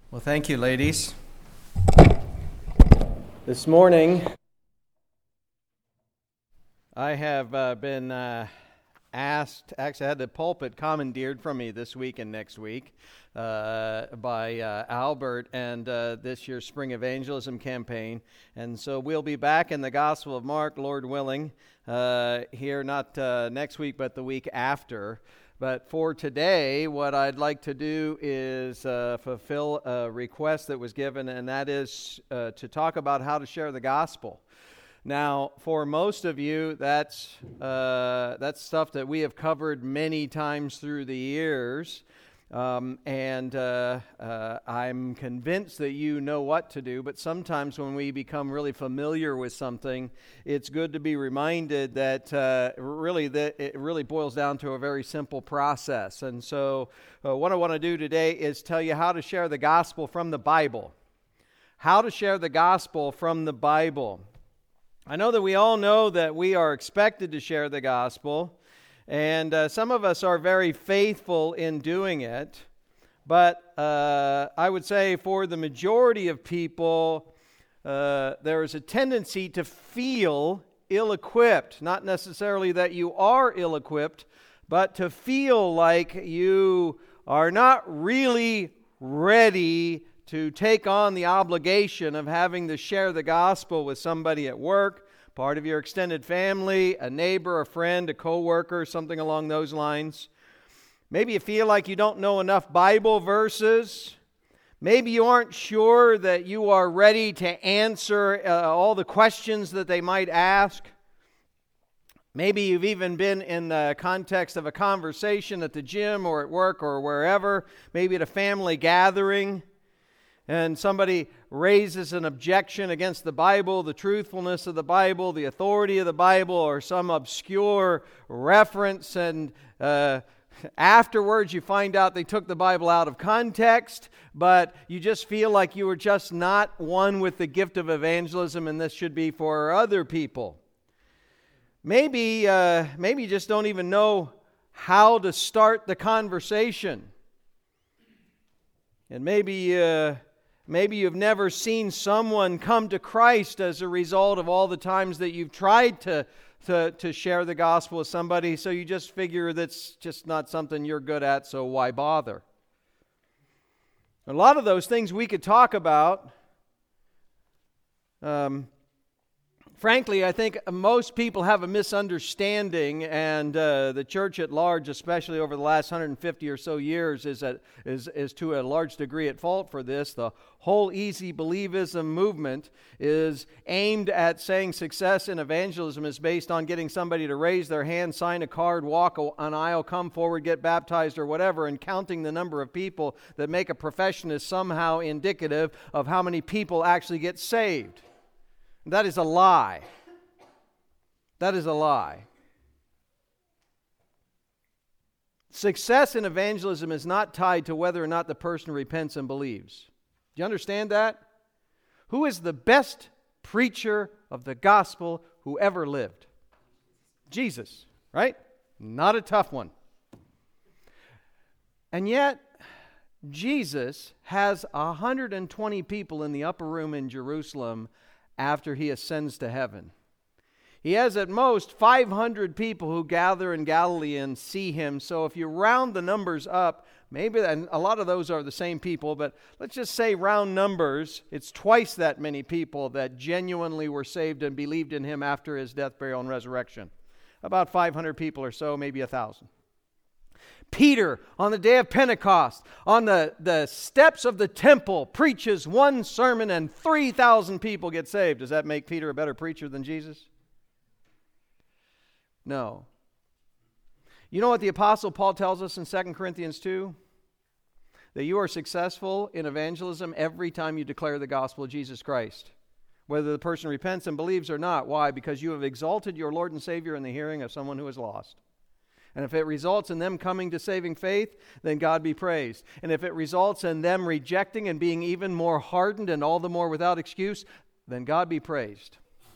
Well, thank you, ladies. This morning, I have been asked, actually I had the pulpit commandeered from me this week and next week by Albert and this year's Spring Evangelism campaign. And so we'll be back in the Gospel of Mark, Lord willing, here not next week but the week after. But for today, what I'd like to do is fulfill a request that was given, and that is to talk about how to share the gospel. Now, for most of you, that's stuff that we have covered many times through the years, and I'm convinced that you know what to do, but sometimes when we become really familiar with something, it's good to be reminded that it really boils down to a very simple process. And so what I want to do today is tell you how to share the gospel from the Bible. How to share the gospel from the Bible. I know that we all know that we are expected to share the gospel, and some of us are very faithful in doing it, but I would say for the majority of people, there is a tendency to feel ill-equipped. Not necessarily that you are ill-equipped, but to feel like you are not really ready to take on the obligation of having to share the gospel with somebody at work, part of your extended family, a neighbor, a friend, a co-worker, something along those lines. Maybe you feel like you don't know enough Bible verses. Maybe you aren't sure that you are ready to answer all the questions that they might ask. Maybe you've even been in the context of a conversation at the gym or at work or wherever, maybe at a family gathering, and somebody raises an objection against the Bible, the truthfulness of the Bible, the authority of the Bible, or some obscure reference, and afterwards you find out they took the Bible out of context, but you just feel like you were just not one with the gift of evangelism, and this should be for other people. Maybe you just don't even know how to start the conversation. And maybe you've never seen someone come to Christ as a result of all the times that you've tried to share the gospel with somebody, so you just figure that's just not something you're good at, so why bother? A lot of those things we could talk about. Frankly, I think most people have a misunderstanding, and the church at large, especially over the last 150 or so years, is to a large degree at fault for this. The whole easy believism movement is aimed at saying success in evangelism is based on getting somebody to raise their hand, sign a card, walk an aisle, come forward, get baptized or whatever, and counting the number of people that make a profession is somehow indicative of how many people actually get saved. That is a lie. That is a lie. Success in evangelism is not tied to whether or not the person repents and believes. Do you understand that? Who is the best preacher of the gospel who ever lived? Jesus, right? Not a tough one. And yet, Jesus has 120 people in the upper room in Jerusalem after he ascends to heaven. He has at most 500 people who gather in Galilee and see him. So if you round the numbers up, maybe, and a lot of those are the same people, but let's just say round numbers, it's twice that many people that genuinely were saved and believed in him after his death, burial, and resurrection. About 500 people or so, maybe 1,000. Peter, on the day of Pentecost, on the steps of the temple, preaches one sermon and 3,000 people get saved. Does that make Peter a better preacher than Jesus? No. You know what the Apostle Paul tells us in 2 Corinthians 2? That you are successful in evangelism every time you declare the gospel of Jesus Christ, whether the person repents and believes or not. Why? Because you have exalted your Lord and Savior in the hearing of someone who is lost. And if it results in them coming to saving faith, then God be praised. And if it results in them rejecting and being even more hardened and all the more without excuse, then God be praised.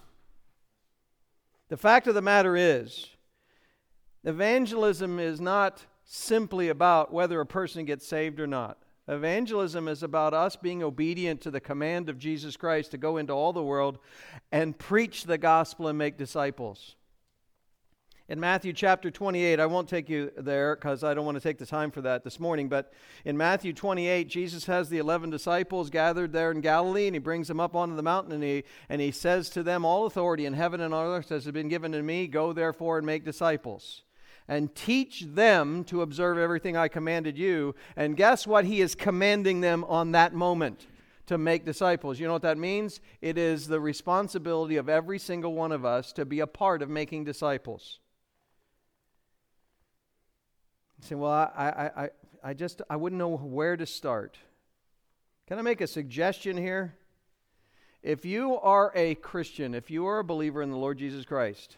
The fact of the matter is, evangelism is not simply about whether a person gets saved or not. Evangelism is about us being obedient to the command of Jesus Christ to go into all the world and preach the gospel and make disciples. In Matthew chapter 28, I won't take you there because I don't want to take the time for that this morning, but in Matthew 28, Jesus has the 11 disciples gathered there in Galilee, and he brings them up onto the mountain, and he says to them, all authority in heaven and on earth has been given to me. Go therefore and make disciples, and teach them to observe everything I commanded you. And guess what he is commanding them on that moment? To make disciples. You know what that means? It is the responsibility of every single one of us to be a part of making disciples. You say, well, I wouldn't know where to start. Can I make a suggestion here? If you are a Christian, if you are a believer in the Lord Jesus Christ,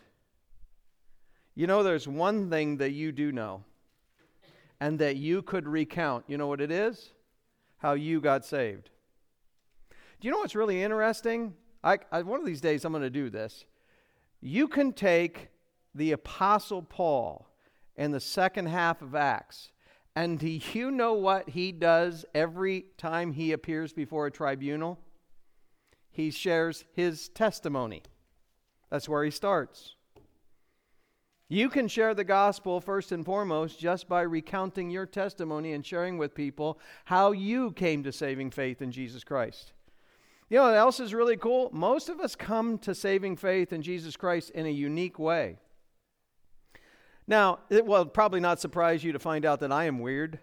you know there's one thing that you do know and that you could recount. You know what it is? How you got saved. Do you know what's really interesting? One of these days I'm going to do this. You can take the Apostle Paul in the second half of Acts, and do you know what he does every time he appears before a tribunal? He shares his testimony. That's where he starts. You can share the gospel first and foremost just by recounting your testimony and sharing with people how you came to saving faith in Jesus Christ. You know what else is really cool? Most of us come to saving faith in Jesus Christ in a unique way. Now, it will probably not surprise you to find out that I am weird.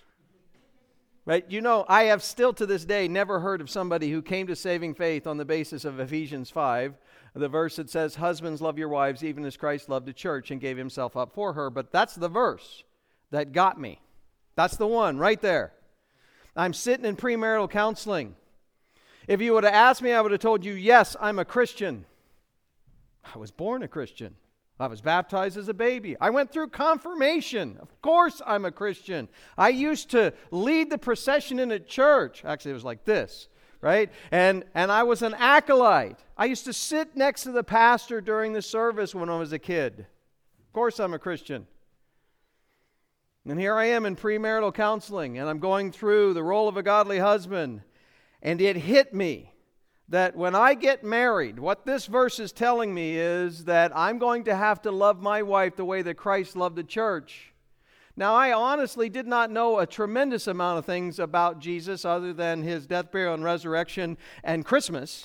Right? You know, I have still to this day never heard of somebody who came to saving faith on the basis of Ephesians 5, the verse that says, husbands, love your wives even as Christ loved the church and gave himself up for her. But that's the verse that got me. That's the one right there. I'm sitting in premarital counseling. If you would have asked me, I would have told you, yes, I'm a Christian. I was born a Christian. I was baptized as a baby. I went through confirmation. Of course I'm a Christian. I used to lead the procession in a church. Actually, it was like this, right? And I was an acolyte. I used to sit next to the pastor during the service when I was a kid. Of course I'm a Christian. And here I am in premarital counseling, and I'm going through the role of a godly husband. And it hit me that when I get married, what this verse is telling me is that I'm going to have to love my wife the way that Christ loved the church. Now, I honestly did not know a tremendous amount of things about Jesus other than his death, burial, and resurrection and Christmas.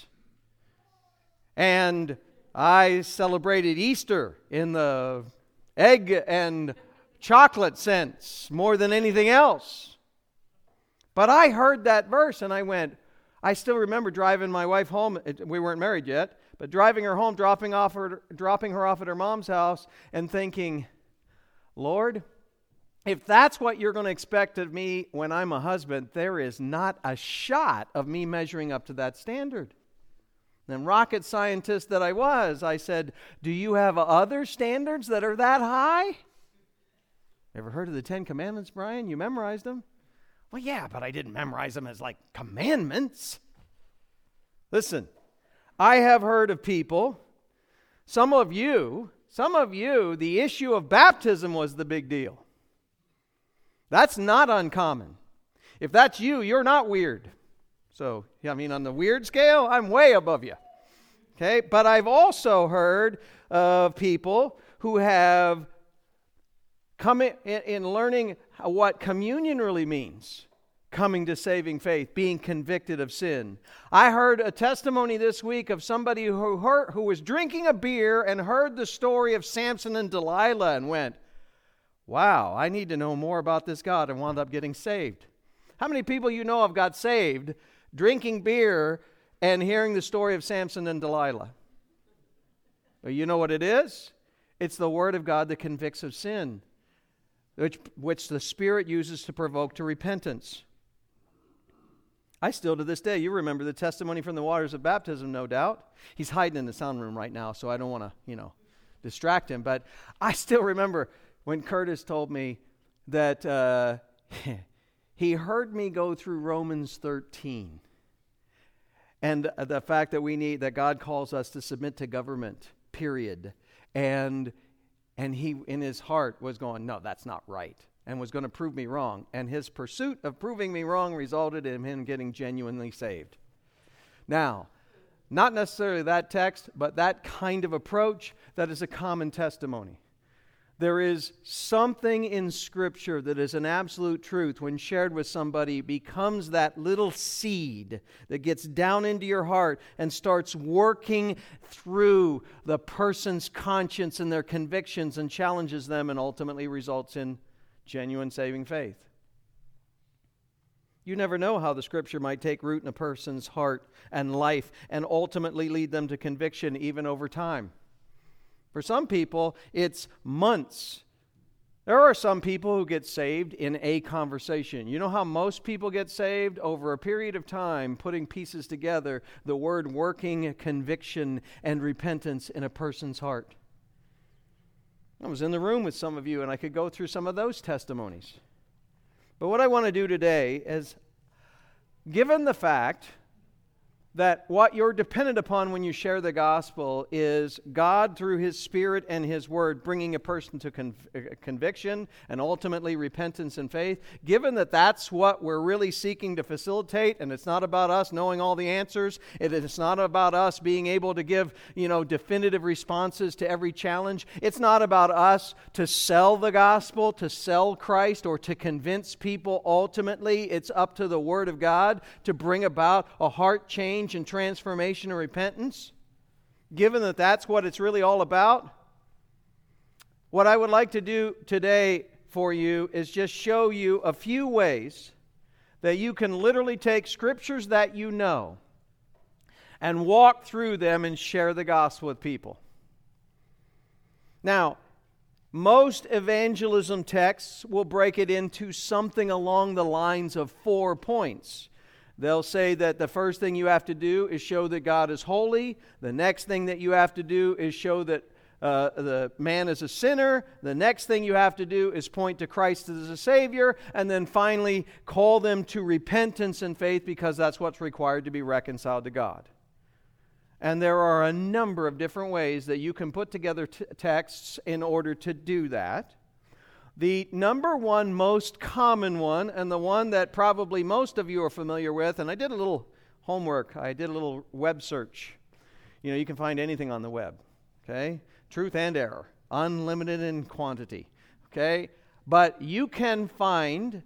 And I celebrated Easter in the egg and chocolate sense more than anything else. But I heard that verse and I went, I still remember driving my wife home. We weren't married yet, but driving her home, dropping her off at her mom's house and thinking, Lord, if that's what you're going to expect of me when I'm a husband, there is not a shot of me measuring up to that standard. Then rocket scientist that I was, I said, do you have other standards that are that high? Ever heard of the 10 Commandments, Brian? You memorized them? Well, yeah, but I didn't memorize them as like commandments. Listen, I have heard of people, some of you, the issue of baptism was the big deal. That's not uncommon. If that's you, you're not weird. So, I mean, on the weird scale, I'm way above you. Okay, but I've also heard of people who have come in learning what communion really means, coming to saving faith, being convicted of sin. I heard a testimony this week of somebody who was drinking a beer and heard the story of Samson and Delilah and went, wow, I need to know more about this God, and wound up getting saved. How many people you know have got saved drinking beer and hearing the story of Samson and Delilah? Well, you know what it is? It's the Word of God that convicts of sin, which the Spirit uses to provoke to repentance. I still to this day, you remember the testimony from the waters of baptism, no doubt. He's hiding in the sound room right now, so I don't want to, distract him. But I still remember when Curtis told me that he heard me go through Romans 13. And the fact that God calls us to submit to government, period. And he, in his heart, was going, no, that's not right. and was going to prove me wrong. And his pursuit of proving me wrong resulted in him getting genuinely saved. Now, not necessarily that text, but that kind of approach, that is a common testimony. There is something in Scripture that is an absolute truth when shared with somebody, becomes that little seed that gets down into your heart and starts working through the person's conscience and their convictions and challenges them and ultimately results in genuine saving faith. You never know how the Scripture might take root in a person's heart and life and ultimately lead them to conviction even over time. For some people, it's months. There are some people who get saved in a conversation. You know how most people get saved? Over a period of time, putting pieces together, the word working conviction and repentance in a person's heart. I was in the room with some of you, and I could go through some of those testimonies. But what I want to do today is, given the fact that what you're dependent upon when you share the gospel is God through His Spirit and His Word bringing a person to conviction and ultimately repentance and faith, given that that's what we're really seeking to facilitate, and it's not about us knowing all the answers, it's not about us being able to give, definitive responses to every challenge. It's not about us to sell the gospel, to sell Christ, or to convince people. Ultimately, it's up to the Word of God to bring about a heart change and transformation and repentance. Given that that's what it's really all about, what I would like to do today for you is just show you a few ways that you can literally take scriptures that you know and walk through them and share the gospel with people. Now, most evangelism texts will break it into something along the lines of 4 points. They'll say that the first thing you have to do is show that God is holy. The next thing that you have to do is show that the man is a sinner. The next thing you have to do is point to Christ as a Savior. And then finally, call them to repentance and faith, because that's what's required to be reconciled to God. And there are a number of different ways that you can put together texts in order to do that. The number one most common one, and the one that probably most of you are familiar with, and I did a little homework, I did a little web search. You can find anything on the web, okay? Truth and error, unlimited in quantity, okay? But you can find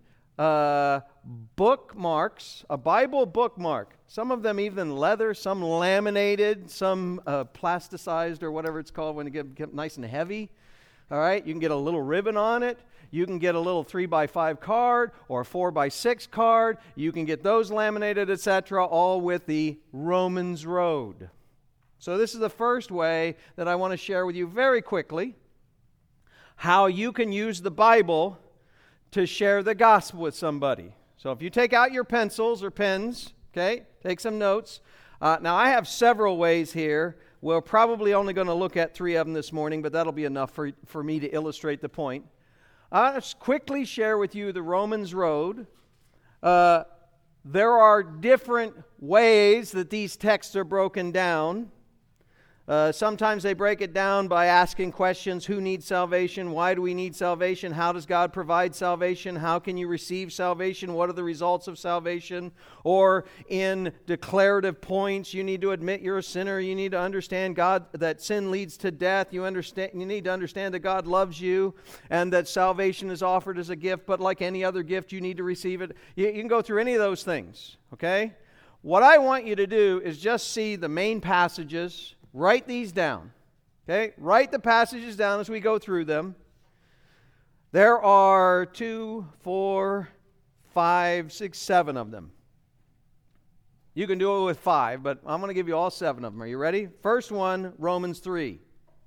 bookmarks, a Bible bookmark, some of them even leather, some laminated, some plasticized or whatever it's called when it get nice and heavy. All right, you can get a little ribbon on it. You can get a little 3x5 card or a 4x6 card. You can get those laminated, etc., all with the Romans Road. So this is the first way that I want to share with you very quickly how you can use the Bible to share the gospel with somebody. So if you take out your pencils or pens, okay, take some notes. Now I have several ways here. We're probably only going to look at 3 of them this morning, but that'll be enough for me to illustrate the point. I'll just quickly share with you the Romans Road. There are different ways that these texts are broken down. Sometimes they break it down by asking questions. Who needs salvation? Why do we need salvation? How does God provide salvation? How can you receive salvation? What are the results of salvation? Or in declarative points, you need to admit you're a sinner. You need to understand God, that sin leads to death. You need to understand that God loves you and that salvation is offered as a gift, but like any other gift, you need to receive it. You can go through any of those things, okay? What I want you to do is just see the main passages. Write these down, okay? Write the passages down as we go through them. There are 2, 4, 5, 6, 7 of them. You can do it with 5, but I'm going to give you all 7 of them. Are you ready? First one, Romans 3.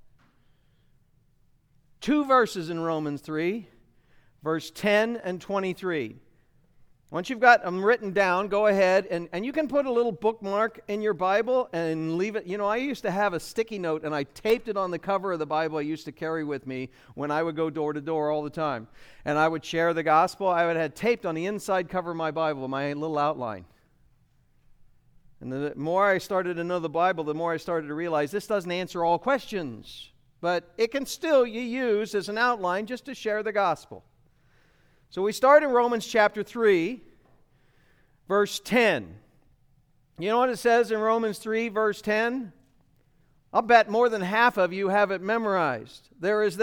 2 verses in Romans 3, verse 10 and 23. Once you've got them written down, go ahead and you can put a little bookmark in your Bible and leave it. I used to have a sticky note and I taped it on the cover of the Bible I used to carry with me when I would go door to door all the time. And I would share the gospel. I would have taped on the inside cover of my Bible my little outline. And the more I started to know the Bible, the more I started to realize this doesn't answer all questions. But it can still be used as an outline just to share the gospel. So we start in Romans chapter 3, verse 10. You know what it says in Romans 3, verse 10? I'll bet more than half of you have it memorized. There is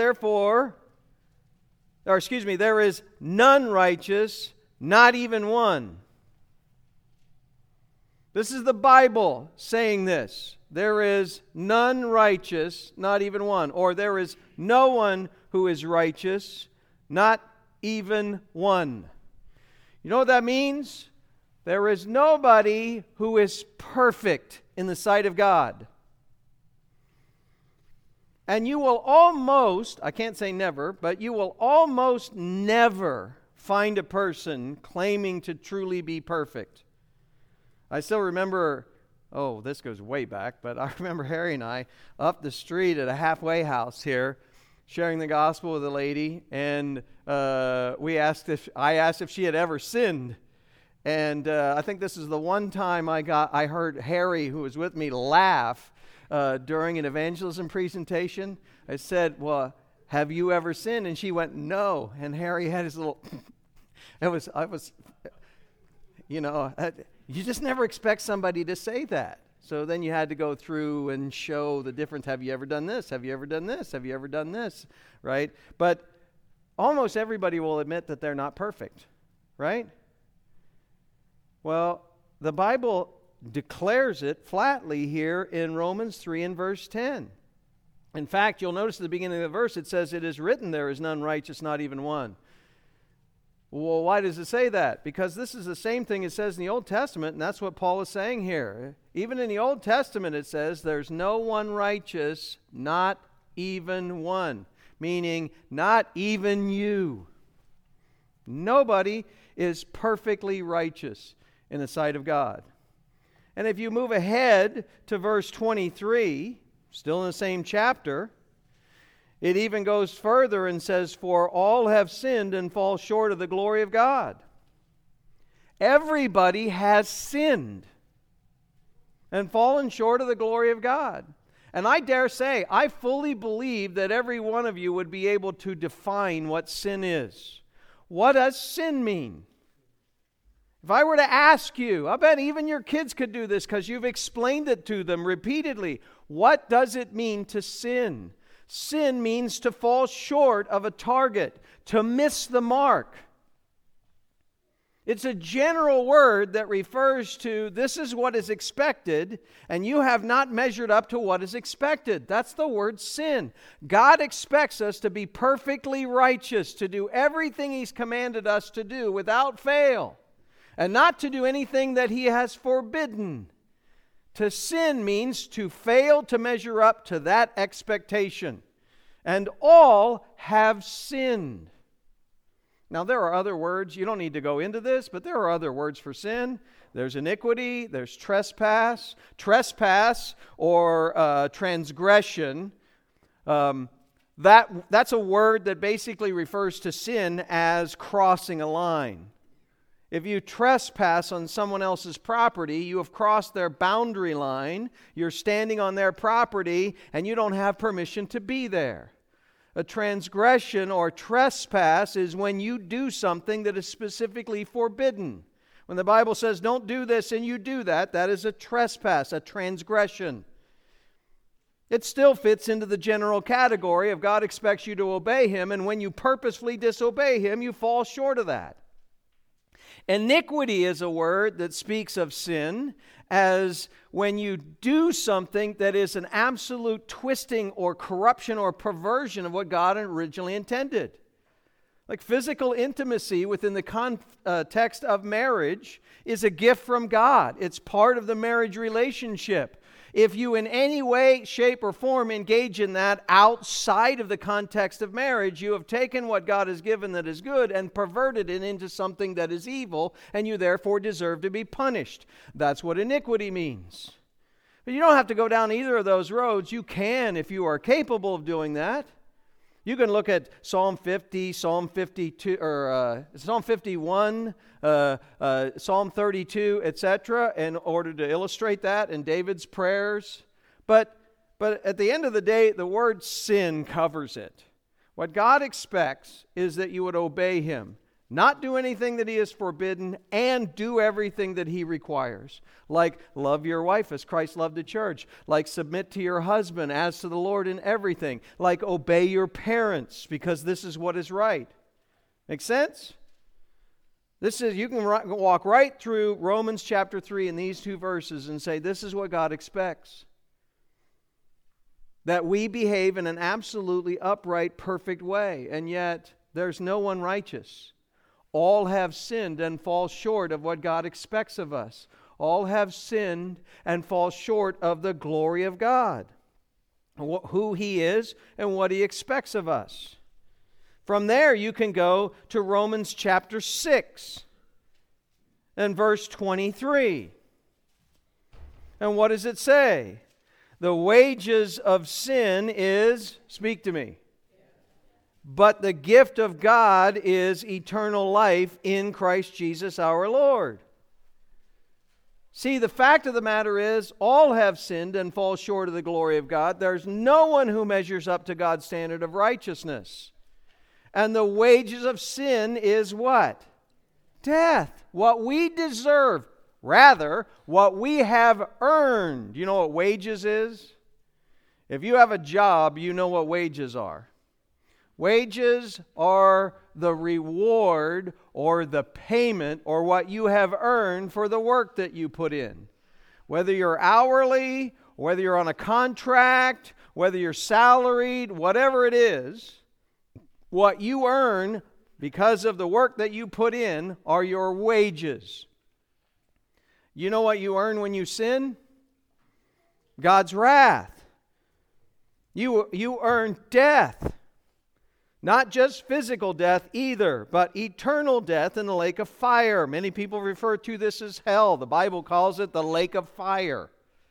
none righteous, not even one. This is the Bible saying this. There is none righteous, not even one. Or there is no one who is righteous, not even one. You know what that means? There is nobody who is perfect in the sight of God. And you will almost, I can't say never, but you will almost never find a person claiming to truly be perfect. I still remember, this goes way back, but I remember Harry and I up the street at a halfway house here sharing the gospel with a lady, and I asked if she had ever sinned. And I think this is the one time I heard Harry, who was with me, laugh during an evangelism presentation. I said, "Well, have you ever sinned?" And she went, "No." And Harry had his little. You just never expect somebody to say that. So then you had to go through and show the difference. Have you ever done this? Have you ever done this? Have you ever done this? Right? But almost everybody will admit that they're not perfect, right? Well, the Bible declares it flatly here in Romans 3 and verse 10. In fact, you'll notice at the beginning of the verse it says, "It is written, there is none righteous, not even one." Well, why does it say that? Because this is the same thing it says in the Old Testament, and that's what Paul is saying here. Even in the Old Testament it says, "There's no one righteous, not even one." Meaning, not even you. Nobody is perfectly righteous in the sight of God. And if you move ahead to verse 23, still in the same chapter, it even goes further and says, "For all have sinned and fall short of the glory of God." Everybody has sinned and fallen short of the glory of God. And I dare say, I fully believe that every one of you would be able to define what sin is. What does sin mean? If I were to ask you, I bet even your kids could do this because you've explained it to them repeatedly. What does it mean to sin? Sin means to fall short of a target, to miss the mark. It's a general word that refers to this is what is expected, and you have not measured up to what is expected. That's the word sin. God expects us to be perfectly righteous, to do everything He's commanded us to do without fail, and not to do anything that He has forbidden. To sin means to fail to measure up to that expectation. And all have sinned. Now, there are other words. You don't need to go into this, but there are other words for sin. There's iniquity. There's trespass. Trespass or transgression. That's a word that basically refers to sin as crossing a line. If you trespass on someone else's property, you have crossed their boundary line, you're standing on their property, and you don't have permission to be there. A transgression or trespass is when you do something that is specifically forbidden. When the Bible says, "Don't do this," and you do that, that is a trespass, a transgression. It still fits into the general category of God expects you to obey Him, and when you purposefully disobey Him, you fall short of that. Iniquity is a word that speaks of sin as when you do something that is an absolute twisting or corruption or perversion of what God originally intended. Like physical intimacy within the context of marriage is a gift from God. It's part of the marriage relationship. If you in any way, shape, or form engage in that outside of the context of marriage, you have taken what God has given that is good and perverted it into something that is evil, and you therefore deserve to be punished. That's what iniquity means. But you don't have to go down either of those roads. You can if you are capable of doing that. You can look at Psalm 50, Psalm 52, or Psalm 51, Psalm 32, etc., in order to illustrate that in David's prayers. But at the end of the day, the word sin covers it. What God expects is that you would obey Him, not do anything that He has forbidden, and do everything that He requires. Like love your wife as Christ loved the church. Like submit to your husband as to the Lord in everything. Like obey your parents because this is what is right. Make sense? You can walk right through Romans chapter 3 in these two verses and say this is what God expects. That we behave in an absolutely upright, perfect way. And yet, there's no one righteous. All have sinned and fall short of what God expects of us. All have sinned and fall short of the glory of God. Who He is and what He expects of us. From there, you can go to Romans chapter 6 and verse 23. And what does it say? The wages of sin is, speak to me, but the gift of God is eternal life in Christ Jesus our Lord. See, the fact of the matter is, all have sinned and fall short of the glory of God. There's no one who measures up to God's standard of righteousness. And the wages of sin is what? Death. What we deserve. Rather, what we have earned. You know what wages is? If you have a job, you know what wages are. Wages are the reward or the payment or what you have earned for the work that you put in. Whether you're hourly, whether you're on a contract, whether you're salaried, whatever it is, what you earn because of the work that you put in are your wages. You know what you earn when you sin? God's wrath. You earn death. Not just physical death either, but eternal death in the lake of fire. Many people refer to this as hell. The Bible calls it the lake of fire.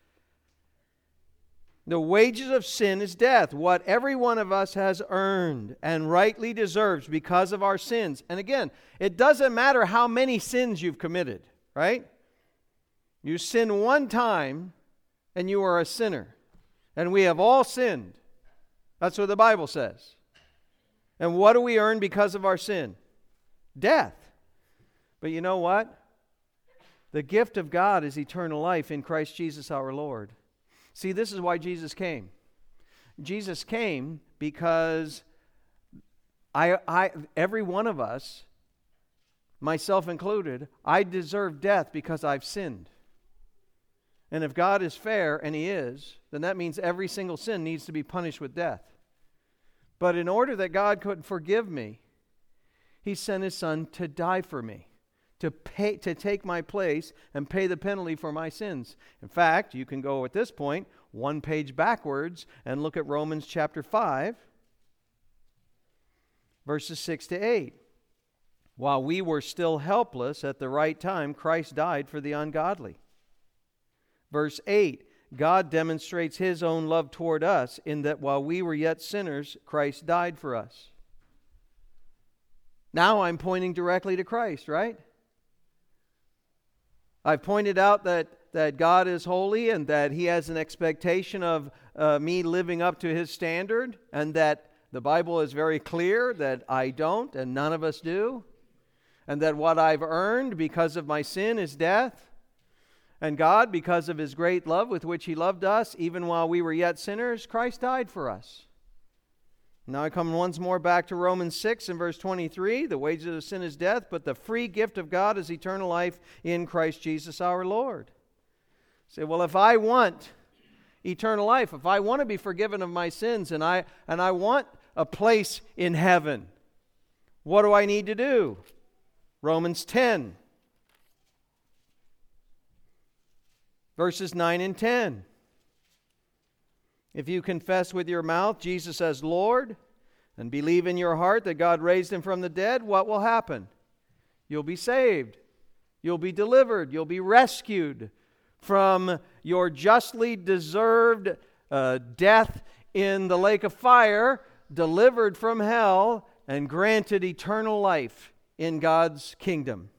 The wages of sin is death, what every one of us has earned and rightly deserves because of our sins. And again, it doesn't matter how many sins you've committed, right? You sin one time and you are a sinner. And we have all sinned. That's what the Bible says. And what do we earn because of our sin? Death. But you know what? The gift of God is eternal life in Christ Jesus our Lord. See, this is why Jesus came. Jesus came because every one of us, myself included, I deserve death because I've sinned. And if God is fair, and He is, then that means every single sin needs to be punished with death. But in order that God could forgive me, He sent His Son to die for me, to take my place and pay the penalty for my sins. In fact, you can go at this point one page backwards and look at Romans chapter 5, verses 6 to 8. While we were still helpless at the right time, Christ died for the ungodly. Verse 8, God demonstrates His own love toward us in that while we were yet sinners, Christ died for us. Now I'm pointing directly to Christ, right? I've pointed out that God is holy and that He has an expectation of me living up to His standard, and that the Bible is very clear that I don't and none of us do, and that what I've earned because of my sin is death. And God, because of His great love with which He loved us, even while we were yet sinners, Christ died for us. Now I come once more back to Romans 6 and verse 23. The wages of sin is death, but the free gift of God is eternal life in Christ Jesus our Lord. Say, well, if I want eternal life, if I want to be forgiven of my sins, and I want a place in heaven, what do I need to do? Romans 10. Verses 9 and 10. If you confess with your mouth Jesus as Lord and believe in your heart that God raised Him from the dead, what will happen? You'll be saved. You'll be delivered. You'll be rescued from your justly deserved death in the lake of fire, delivered from hell, and granted eternal life in God's kingdom.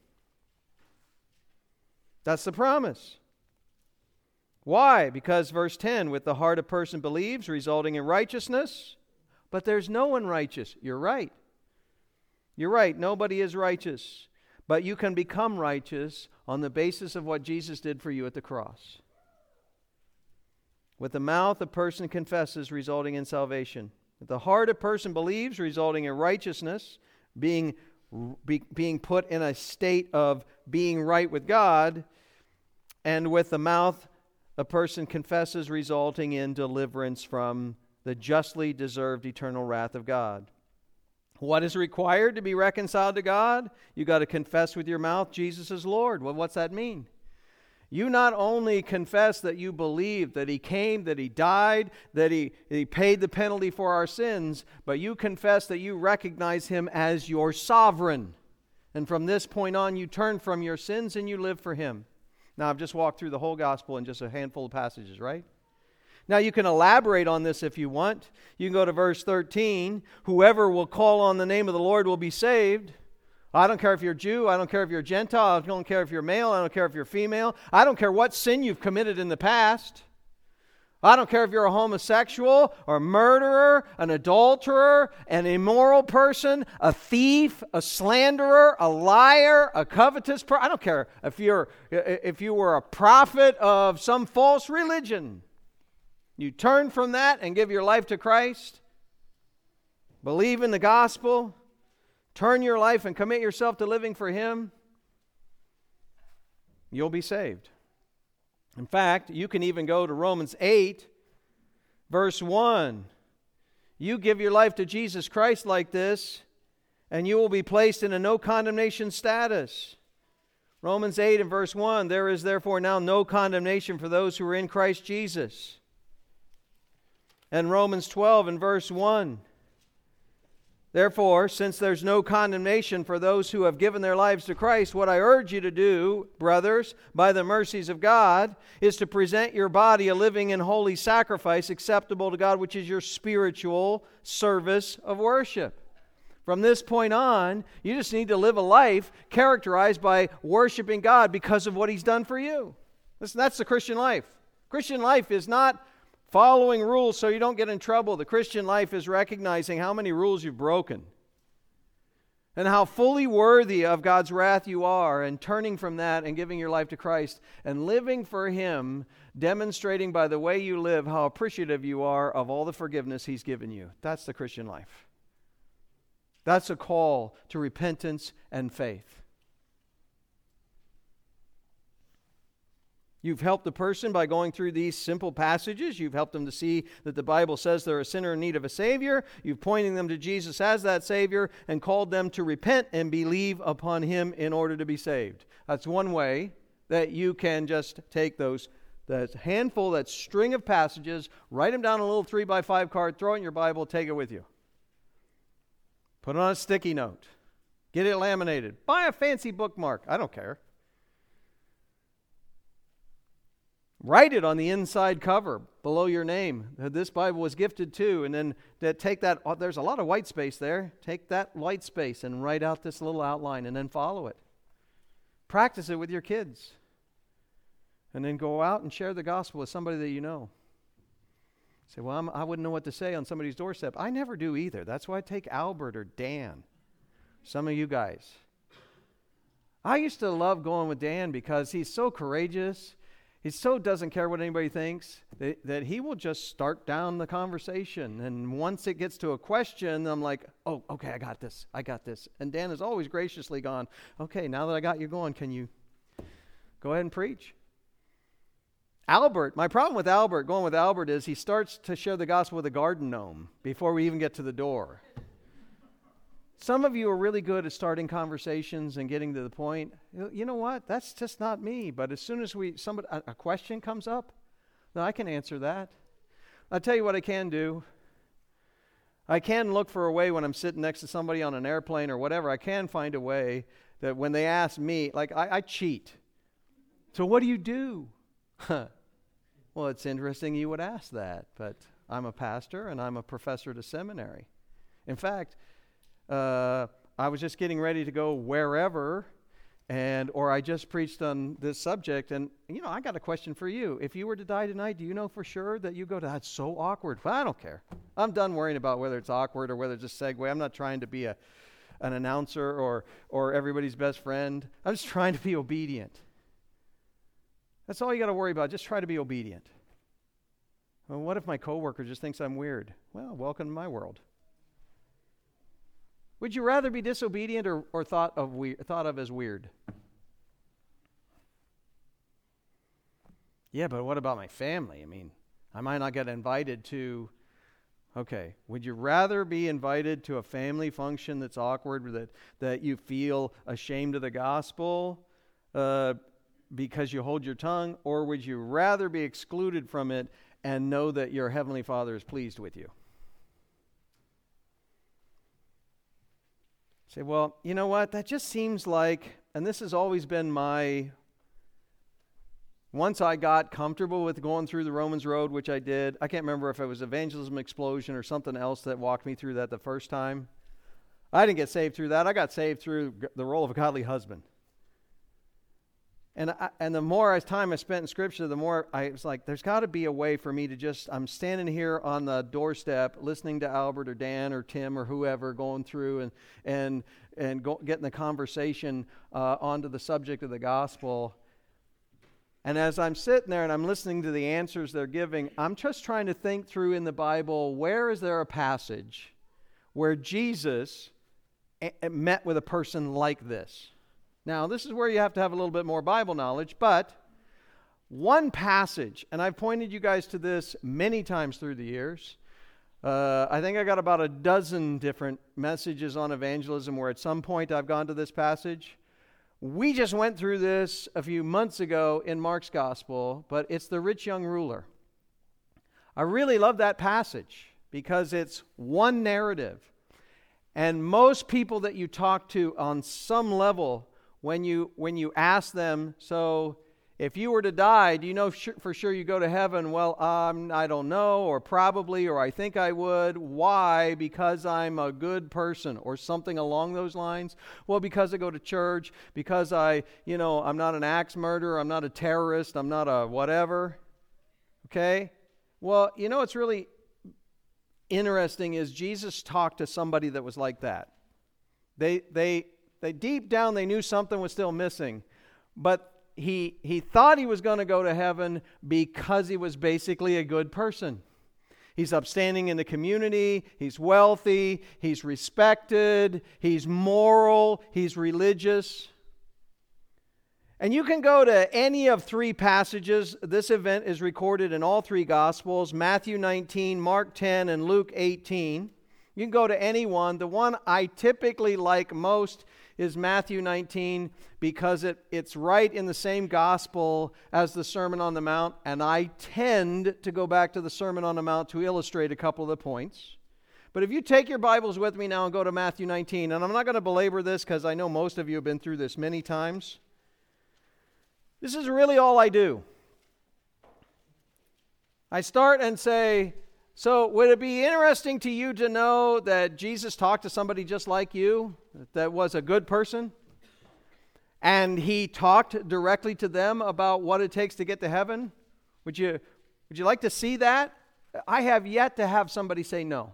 That's the promise. Why? Because verse 10, with the heart a person believes, resulting in righteousness, but there's no one righteous. You're right. You're right, nobody is righteous. But you can become righteous on the basis of what Jesus did for you at the cross. With the mouth, a person confesses, resulting in salvation. With the heart, a person believes, resulting in righteousness, being put in a state of being right with God. And with the mouth, a person confesses, resulting in deliverance from the justly deserved eternal wrath of God. What is required to be reconciled to God? You got to confess with your mouth Jesus is Lord. Well, what's that mean? You not only confess that you believe that He came, that He died, that He paid the penalty for our sins, but you confess that you recognize Him as your sovereign. And from this point on, you turn from your sins and you live for Him. Now, I've just walked through the whole gospel in just a handful of passages, right? Now, you can elaborate on this if you want. You can go to verse 13. Whoever will call on the name of the Lord will be saved. I don't care if you're Jew. I don't care if you're Gentile. I don't care if you're male. I don't care if you're female. I don't care what sin you've committed in the past. I don't care if you're a homosexual or a murderer, an adulterer, an immoral person, a thief, a slanderer, a liar, a covetous person. I don't care if you were a prophet of some false religion. You turn from that and give your life to Christ. Believe in the gospel. Turn your life and commit yourself to living for Him. You'll be saved. In fact, you can even go to Romans 8, verse 1. You give your life to Jesus Christ like this, and you will be placed in a no condemnation status. Romans 8 and verse 1, there is therefore now no condemnation for those who are in Christ Jesus. And Romans 12 and verse 1, therefore, since there's no condemnation for those who have given their lives to Christ, what I urge you to do, brothers, by the mercies of God, is to present your body a living and holy sacrifice acceptable to God, which is your spiritual service of worship. From this point on, you just need to live a life characterized by worshiping God because of what He's done for you. Listen, that's the Christian life. Christian life is not following rules so you don't get in trouble. The Christian life is recognizing how many rules you've broken and how fully worthy of God's wrath you are, and turning from that and giving your life to Christ and living for Him, demonstrating by the way you live how appreciative you are of all the forgiveness He's given you. That's the Christian life. That's a call to repentance and faith. You've helped the person by going through these simple passages. You've helped them to see that the Bible says they're a sinner in need of a Savior. You've pointed them to Jesus as that Savior and called them to repent and believe upon Him in order to be saved. That's one way that you can just take that handful, that string of passages, write them down on a little 3x5 card, throw it in your Bible, take it with you. Put it on a sticky note. Get it laminated. Buy a fancy bookmark. I don't care. Write it on the inside cover below your name. This Bible was gifted to. And then take that, there's a lot of white space there. Take that white space and write out this little outline and then follow it. Practice it with your kids. And then go out and share the gospel with somebody that you know. Say, well, I wouldn't know what to say on somebody's doorstep. I never do either. That's why I take Albert or Dan. Some of you guys. I used to love going with Dan because he's so courageous. He so doesn't care what anybody thinks that he will just start down the conversation. And once it gets to a question, I'm like, oh, okay, I got this. And Dan has always graciously gone, okay, now that I got you going, can you go ahead and preach? Albert, my problem with Albert, going with Albert, is he starts to share the gospel with a garden gnome before we even get to the door. Some of you are really good at starting conversations and getting to the point. You know what? That's just not me. But as soon as a question comes up, then I can answer that. I'll tell you what I can do. I can look for a way when I'm sitting next to somebody on an airplane or whatever. I can find a way that when they ask me, like I cheat. So what do you do? Well, it's interesting you would ask that. But I'm a pastor and I'm a professor at a seminary. In fact, I was just getting ready to go wherever, or I just preached on this subject, and, I got a question for you. If you were to die tonight, do you know for sure that you go to, that's so awkward? Well, I don't care. I'm done worrying about whether it's awkward or whether it's a segue. I'm not trying to be an announcer or everybody's best friend. I'm just trying to be obedient. That's all you got to worry about. Just try to be obedient. Well, what if my coworker just thinks I'm weird? Well, welcome to my world. Would you rather be disobedient or thought of as weird? Yeah, but what about my family? I mean, I might not get invited to... Okay, would you rather be invited to a family function that's awkward, that you feel ashamed of the gospel because you hold your tongue, or would you rather be excluded from it and know that your Heavenly Father is pleased with you? Say, well, you know what? That just seems like, and this has always been once I got comfortable with going through the Romans road, which I did, I can't remember if it was Evangelism Explosion or something else that walked me through that the first time. I didn't get saved through that. I got saved through the role of a godly husband. And the more time I spent in Scripture, the more I was like, there's got to be a way for me to I'm standing here on the doorstep listening to Albert or Dan or Tim or whoever going through and getting the conversation onto the subject of the gospel. And as I'm sitting there and I'm listening to the answers they're giving, I'm just trying to think through in the Bible, where is there a passage where Jesus met with a person like this? Now, this is where you have to have a little bit more Bible knowledge, but one passage, and I've pointed you guys to this many times through the years. I think I got about a dozen different messages on evangelism where at some point I've gone to this passage. We just went through this a few months ago in Mark's gospel, but it's the rich young ruler. I really love that passage because it's one narrative. And most people that you talk to on some level, when you ask them, so if you were to die, do you know for sure you go to heaven? Well, I don't know, or probably, or I think I would. Why? Because I'm a good person, or something along those lines. Well, because I go to church, because I'm not an axe murderer, I'm not a terrorist, I'm not a whatever. Okay? Well, what's really interesting is Jesus talked to somebody that was like that. They deep down, they knew something was still missing, but he thought he was going to go to heaven because he was basically a good person. He's upstanding in the community, he's wealthy, he's respected, he's moral, he's religious. And you can go to any of three passages. This event is recorded in all three Gospels, Matthew 19, Mark 10, and Luke 18. You can go to any one. The one I typically like most is Matthew 19 because it's right in the same gospel as the Sermon on the Mount, and I tend to go back to the Sermon on the Mount to illustrate a couple of the points. But if you take your Bibles with me now and go to Matthew 19, and I'm not going to belabor this because I know most of you have been through this many times. This is really all I do. I start and say, so would it be interesting to you to know that Jesus talked to somebody just like you, that was a good person? And he talked directly to them about what it takes to get to heaven? Would you like to see that? I have yet to have somebody say no.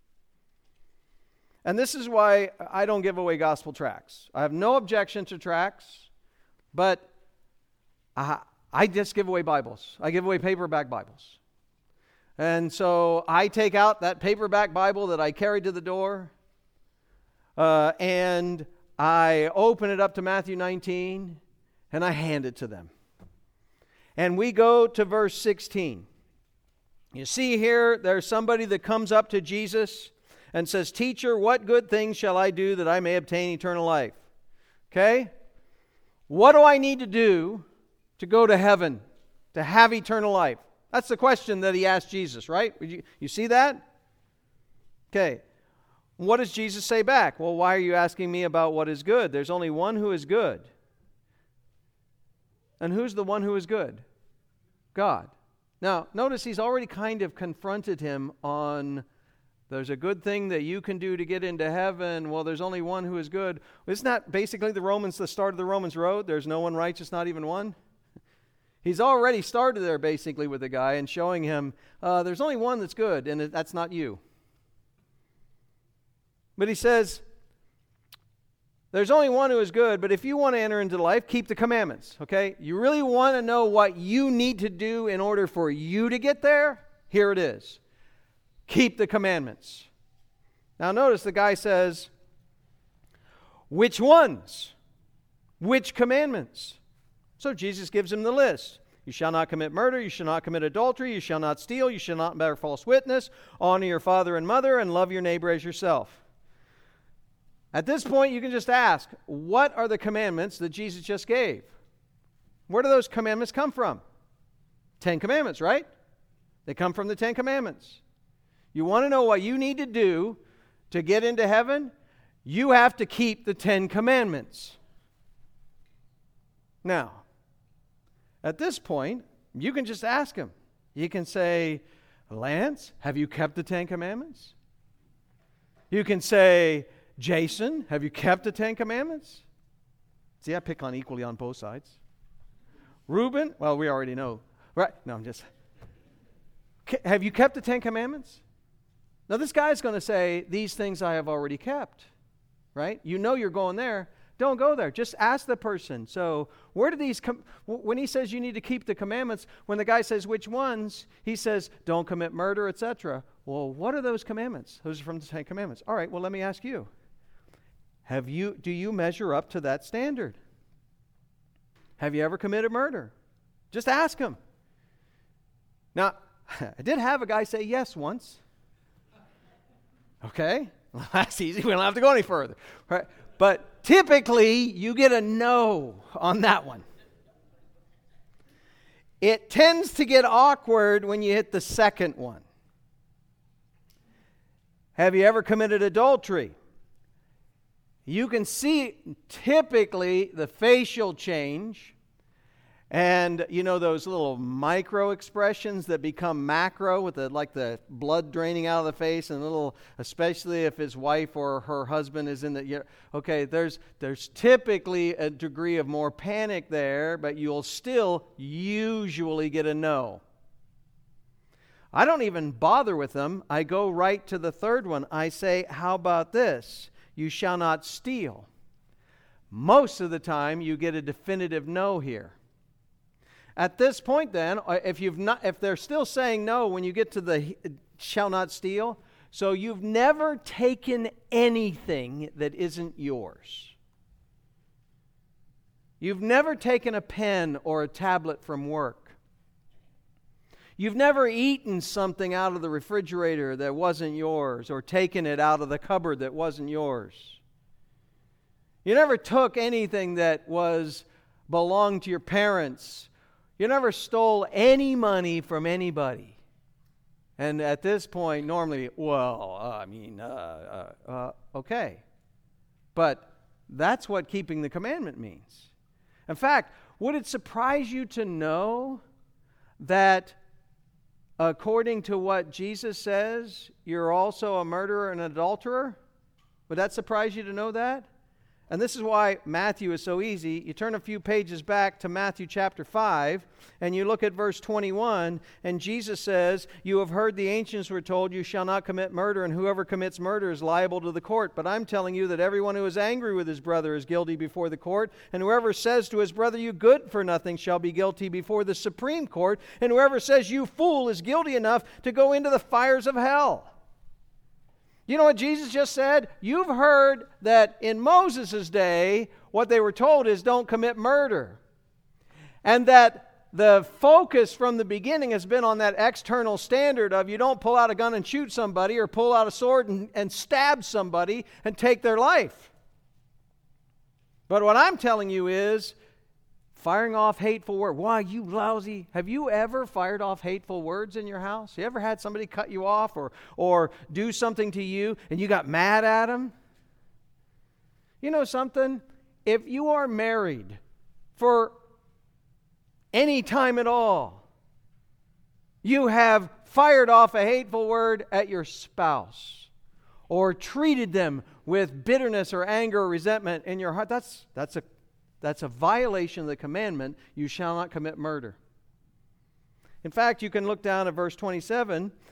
And this is why I don't give away gospel tracts. I have no objection to tracts, but I just give away Bibles. I give away paperback Bibles. And so I take out that paperback Bible that I carried to the door, and I open it up to Matthew 19, and I hand it to them. And we go to verse 16. You see here, there's somebody that comes up to Jesus and says, "Teacher, what good things shall I do that I may obtain eternal life?" Okay? What do I need to do to go to heaven, to have eternal life? That's the question that he asked Jesus, right? You see that? Okay. What does Jesus say back? Well, why are you asking me about what is good? There's only one who is good. And who's the one who is good? God. Now, notice he's already kind of confronted him on, there's a good thing that you can do to get into heaven. Well, there's only one who is good. Isn't that basically the start of the Romans road? There's no one righteous, not even one. He's already started there basically with the guy and showing him there's only one that's good, and that's not you. But he says, There's only one who is good, but if you want to enter into life, keep the commandments, okay? You really want to know what you need to do in order for you to get there? Here it is. Keep the commandments. Now notice the guy says, which ones? Which commandments? So Jesus gives him the list. You shall not commit murder, you shall not commit adultery, you shall not steal, you shall not bear false witness, honor your father and mother, and love your neighbor as yourself. At this point, you can just ask, what are the commandments that Jesus just gave? Where do those commandments come from? 10 Commandments, right? They come from the 10 Commandments. You want to know what you need to do to get into heaven? You have to keep the 10 Commandments. Now, at this point, you can just ask him. You can say, Lance, have you kept the 10 Commandments? You can say, Jason, have you kept the 10 Commandments? See, I pick on equally on both sides. Reuben, well, we already know. Right? No, I'm just... Have you kept the 10 Commandments? Now, this guy's going to say, these things I have already kept. Right? You know you're going there. Don't go there. Just ask the person. So, where do these come? When he says you need to keep the commandments, when the guy says which ones, he says don't commit murder, etc. Well, what are those commandments? Those are from the 10 Commandments. All right, well, let me ask you. Do you measure up to that standard? Have you ever committed murder? Just ask him. Now, I did have a guy say yes once. Okay, well, that's easy. We don't have to go any further. Right? But typically, you get a no on that one. It tends to get awkward when you hit the second one. Have you ever committed adultery? You can see typically the facial change and, you know, those little micro expressions that become macro with the blood draining out of the face and especially if his wife or her husband is in the, okay, there's typically a degree of more panic there, but you'll still usually get a no. I don't even bother with them. I go right to the third one. I say, how about this? You shall not steal. Most of the time, you get a definitive no here. At this point, then, if they're still saying no when you get to the shall not steal, so you've never taken anything that isn't yours. You've never taken a pen or a tablet from work. You've never eaten something out of the refrigerator that wasn't yours or taken it out of the cupboard that wasn't yours. You never took anything that belonged to your parents. You never stole any money from anybody. And at this point, normally, okay. But that's what keeping the commandment means. In fact, would it surprise you to know that according to what Jesus says, you're also a murderer and an adulterer? Would that surprise you to know that? And this is why Matthew is so easy. You turn a few pages back to Matthew chapter 5, and you look at verse 21, and Jesus says, you have heard the ancients were told, you shall not commit murder, and whoever commits murder is liable to the court. But I'm telling you that everyone who is angry with his brother is guilty before the court, and whoever says to his brother, you good for nothing, shall be guilty before the Supreme Court, and whoever says, you fool, is guilty enough to go into the fires of hell. You know what Jesus just said? You've heard that in Moses' day, what they were told is don't commit murder. And that the focus from the beginning has been on that external standard of you don't pull out a gun and shoot somebody or pull out a sword and stab somebody and take their life. But what I'm telling you is firing off hateful words. Why, you lousy. Have you ever fired off hateful words in your house? You ever had somebody cut you off or do something to you and you got mad at them? You know something? If you are married for any time at all, you have fired off a hateful word at your spouse or treated them with bitterness or anger or resentment in your heart, that's a violation of the commandment, you shall not commit murder. In fact, you can look down at verse 27.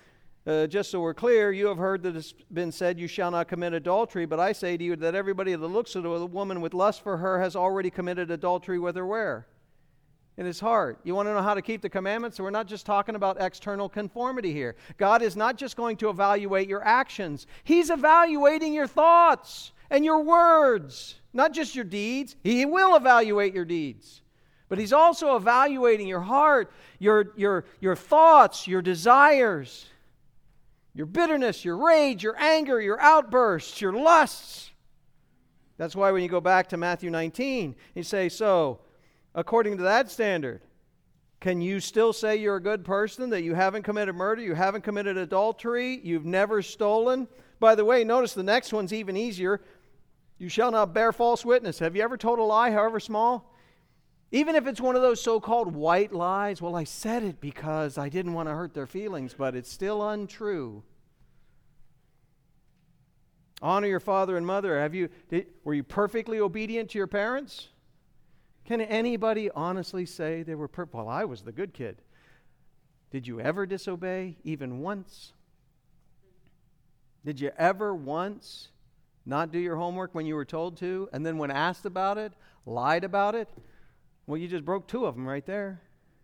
Just so we're clear, you have heard that it's been said, you shall not commit adultery. But I say to you that everybody that looks at a woman with lust for her has already committed adultery with her where? In his heart. You want to know how to keep the commandments? So we're not just talking about external conformity here. God is not just going to evaluate your actions. He's evaluating your thoughts and your words, not just your deeds. He will evaluate your deeds. But He's also evaluating your heart, your thoughts, your desires, your bitterness, your rage, your anger, your outbursts, your lusts. That's why when you go back to Matthew 19, you say, so, according to that standard, can you still say you're a good person, that you haven't committed murder, you haven't committed adultery, you've never stolen? By the way, notice the next one's even easier. You shall not bear false witness. Have you ever told a lie, however small? Even if it's one of those so-called white lies, well, I said it because I didn't want to hurt their feelings, but it's still untrue. Honor your father and mother. Were you perfectly obedient to your parents? Can anybody honestly say they were well, I was the good kid. Did you ever disobey, even once? Did you ever once not do your homework when you were told to, and then when asked about it, lied about it? Well, you just broke two of them right there.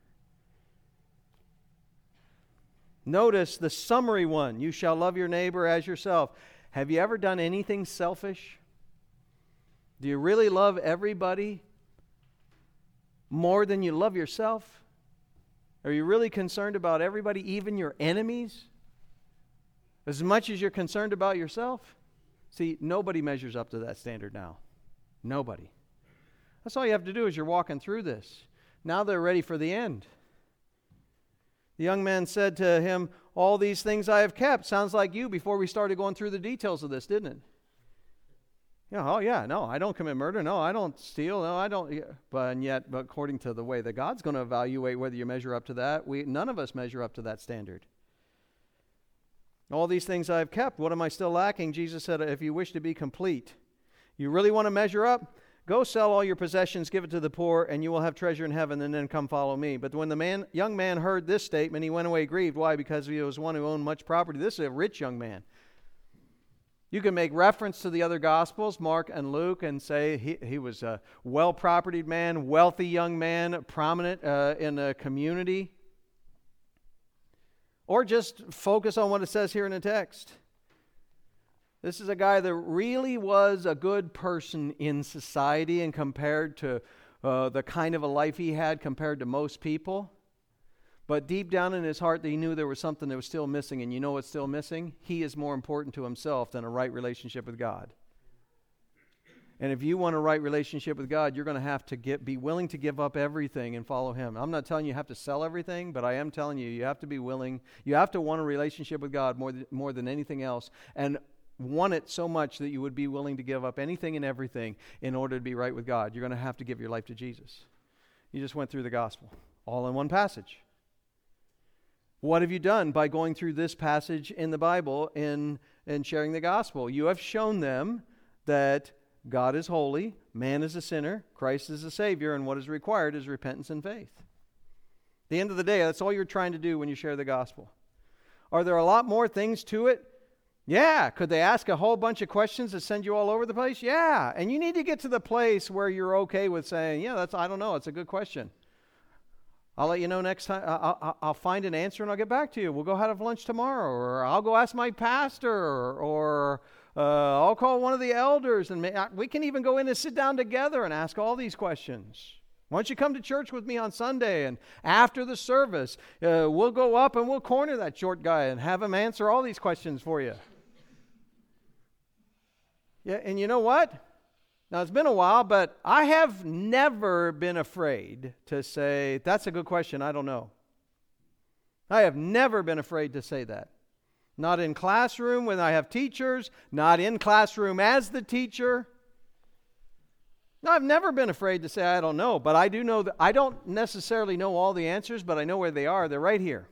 Notice the summary one. You shall love your neighbor as yourself. Have you ever done anything selfish? Do you really love everybody more than you love yourself? Are you really concerned about everybody, even your enemies, as much as you're concerned about yourself? See, nobody measures up to that standard now. Nobody. That's all you have to do as you're walking through this. Now they're ready for the end. The young man said to him, all these things I have kept. Sounds like you before we started going through the details of this, didn't it? Yeah, oh yeah, no, I don't commit murder. No, I don't steal. No, I don't. Yeah. But according to the way that God's going to evaluate whether you measure up to that, none of us measure up to that standard. All these things I have kept. What am I still lacking? Jesus said, if you wish to be complete, you really want to measure up? Go sell all your possessions, give it to the poor, and you will have treasure in heaven, and then come follow me. But when the young man heard this statement, he went away grieved. Why? Because he was one who owned much property. This is a rich young man. You can make reference to the other Gospels, Mark and Luke, and say he was a well-propertied man, wealthy young man, prominent in the community. Or just focus on what it says here in the text. This is a guy that really was a good person in society, and compared to the kind of a life he had compared to most people. But deep down in his heart, he knew there was something that was still missing. And you know what's still missing? He is more important to himself than a right relationship with God. And if you want a right relationship with God, you're going to have to be willing to give up everything and follow Him. I'm not telling you have to sell everything, but I am telling you have to be willing. You have to want a relationship with God more than anything else. And want it so much that you would be willing to give up anything and everything in order to be right with God. You're going to have to give your life to Jesus. You just went through the gospel, all in one passage. What have you done by going through this passage in the Bible and sharing the gospel? You have shown them that God is holy, man is a sinner, Christ is a Savior, and what is required is repentance and faith. At the end of the day, that's all you're trying to do when you share the gospel. Are there a lot more things to it? Yeah. Could they ask a whole bunch of questions that send you all over the place? Yeah. And you need to get to the place where you're okay with saying, yeah, I don't know, it's a good question. I'll let you know next time. I'll find an answer and I'll get back to you. We'll go have lunch tomorrow, or I'll go ask my pastor, or I'll call one of the elders, and we can even go in and sit down together and ask all these questions. Why don't you come to church with me on Sunday, and after the service, we'll go up and we'll corner that short guy and have him answer all these questions for you. Yeah, and you know what? Now, it's been a while, but I have never been afraid to say, that's a good question, I don't know. I have never been afraid to say that. Not in classroom when I have teachers, not in classroom as the teacher. No, I've never been afraid to say, I don't know, but I do know that I don't necessarily know all the answers, but I know where they are. They're right here.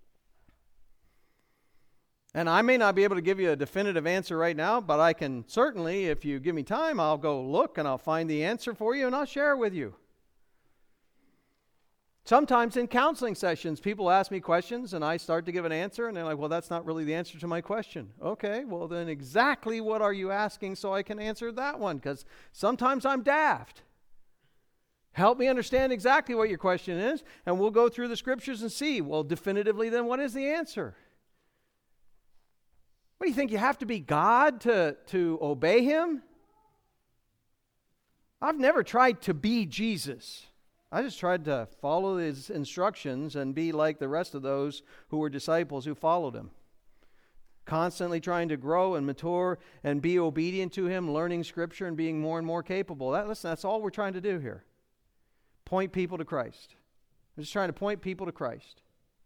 And I may not be able to give you a definitive answer right now, but I can certainly, if you give me time, I'll go look and I'll find the answer for you and I'll share it with you. Sometimes in counseling sessions, people ask me questions and I start to give an answer and they're like, well, that's not really the answer to my question. Okay, well then exactly what are you asking so I can answer that one? Because sometimes I'm daft. Help me understand exactly what your question is and we'll go through the scriptures and see, well, definitively then what is the answer? What do you think, you have to be God to obey Him? I've never tried to be Jesus. I just tried to follow His instructions and be like the rest of those who were disciples who followed Him. Constantly trying to grow and mature and be obedient to Him, learning Scripture and being more and more capable. Listen, that's all we're trying to do here. Point people to Christ. I'm just trying to point people to Christ.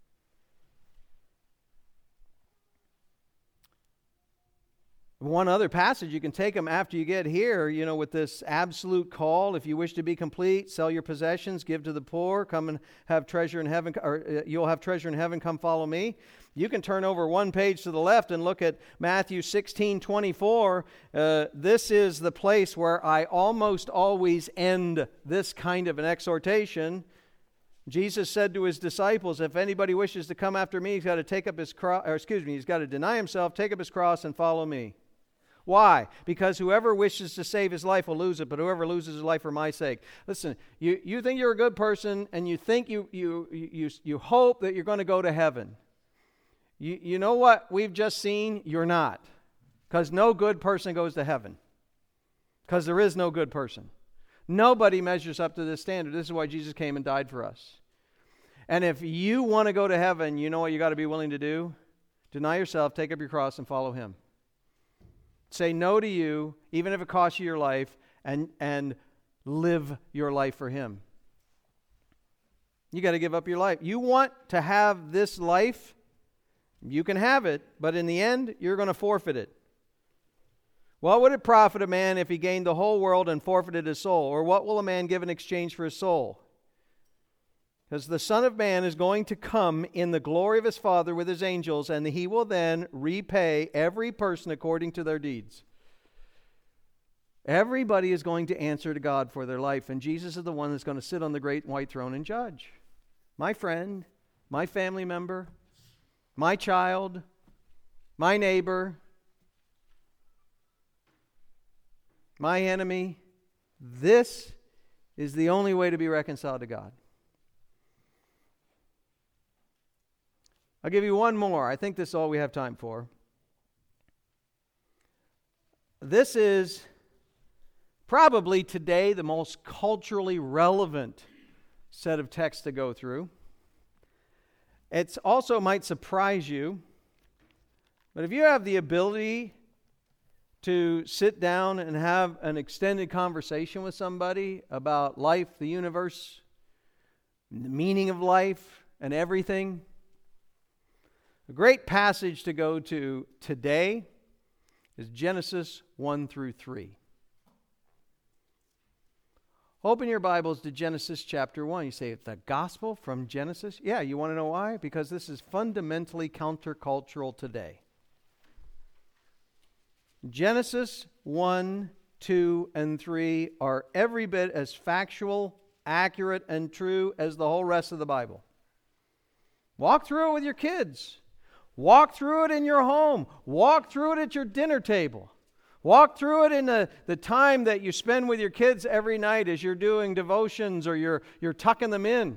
One other passage, you can take them after you get here, with this absolute call. If you wish to be complete, sell your possessions, give to the poor, come and have treasure in heaven, or you'll have treasure in heaven, come follow me. You can turn over one page to the left and look at Matthew 16:24. This is the place where I almost always end this kind of an exhortation. Jesus said to His disciples, if anybody wishes to come after me, he's got to take up his cross, he's got to deny himself, take up his cross, and follow me. Why? Because whoever wishes to save his life will lose it, but whoever loses his life for my sake. Listen, you think you're a good person, and you think you hope that you're going to go to heaven. You know what we've just seen? You're not. Because no good person goes to heaven. Because there is no good person. Nobody measures up to this standard. This is why Jesus came and died for us. And if you want to go to heaven, you know what you got to be willing to do? Deny yourself, take up your cross, and follow Him. Say no to you, even if it costs you your life, and live your life for Him. You got to give up your life. You want to have this life, you can have it, but in the end, you're going to forfeit it. What would it profit a man if he gained the whole world and forfeited his soul? Or what will a man give in exchange for his soul? Because the Son of Man is going to come in the glory of His Father with His angels, and He will then repay every person according to their deeds. Everybody is going to answer to God for their life, and Jesus is the one that's going to sit on the great white throne and judge. My friend, my family member, my child, my neighbor, my enemy. This is the only way to be reconciled to God. I'll give you one more. I think this is all we have time for. This is probably today the most culturally relevant set of texts to go through. It also might surprise you, but if you have the ability to sit down and have an extended conversation with somebody about life, the universe, the meaning of life, and everything, a great passage to go to today is Genesis 1 through 3. Open your Bibles to Genesis chapter 1. You say, the gospel from Genesis? Yeah, you want to know why? Because this is fundamentally countercultural today. Genesis 1, 2, and 3 are every bit as factual, accurate, and true as the whole rest of the Bible. Walk through it with your kids. Walk through it in your home. Walk through it at your dinner table. Walk through it in the time that you spend with your kids every night as you're doing devotions or you're tucking them in.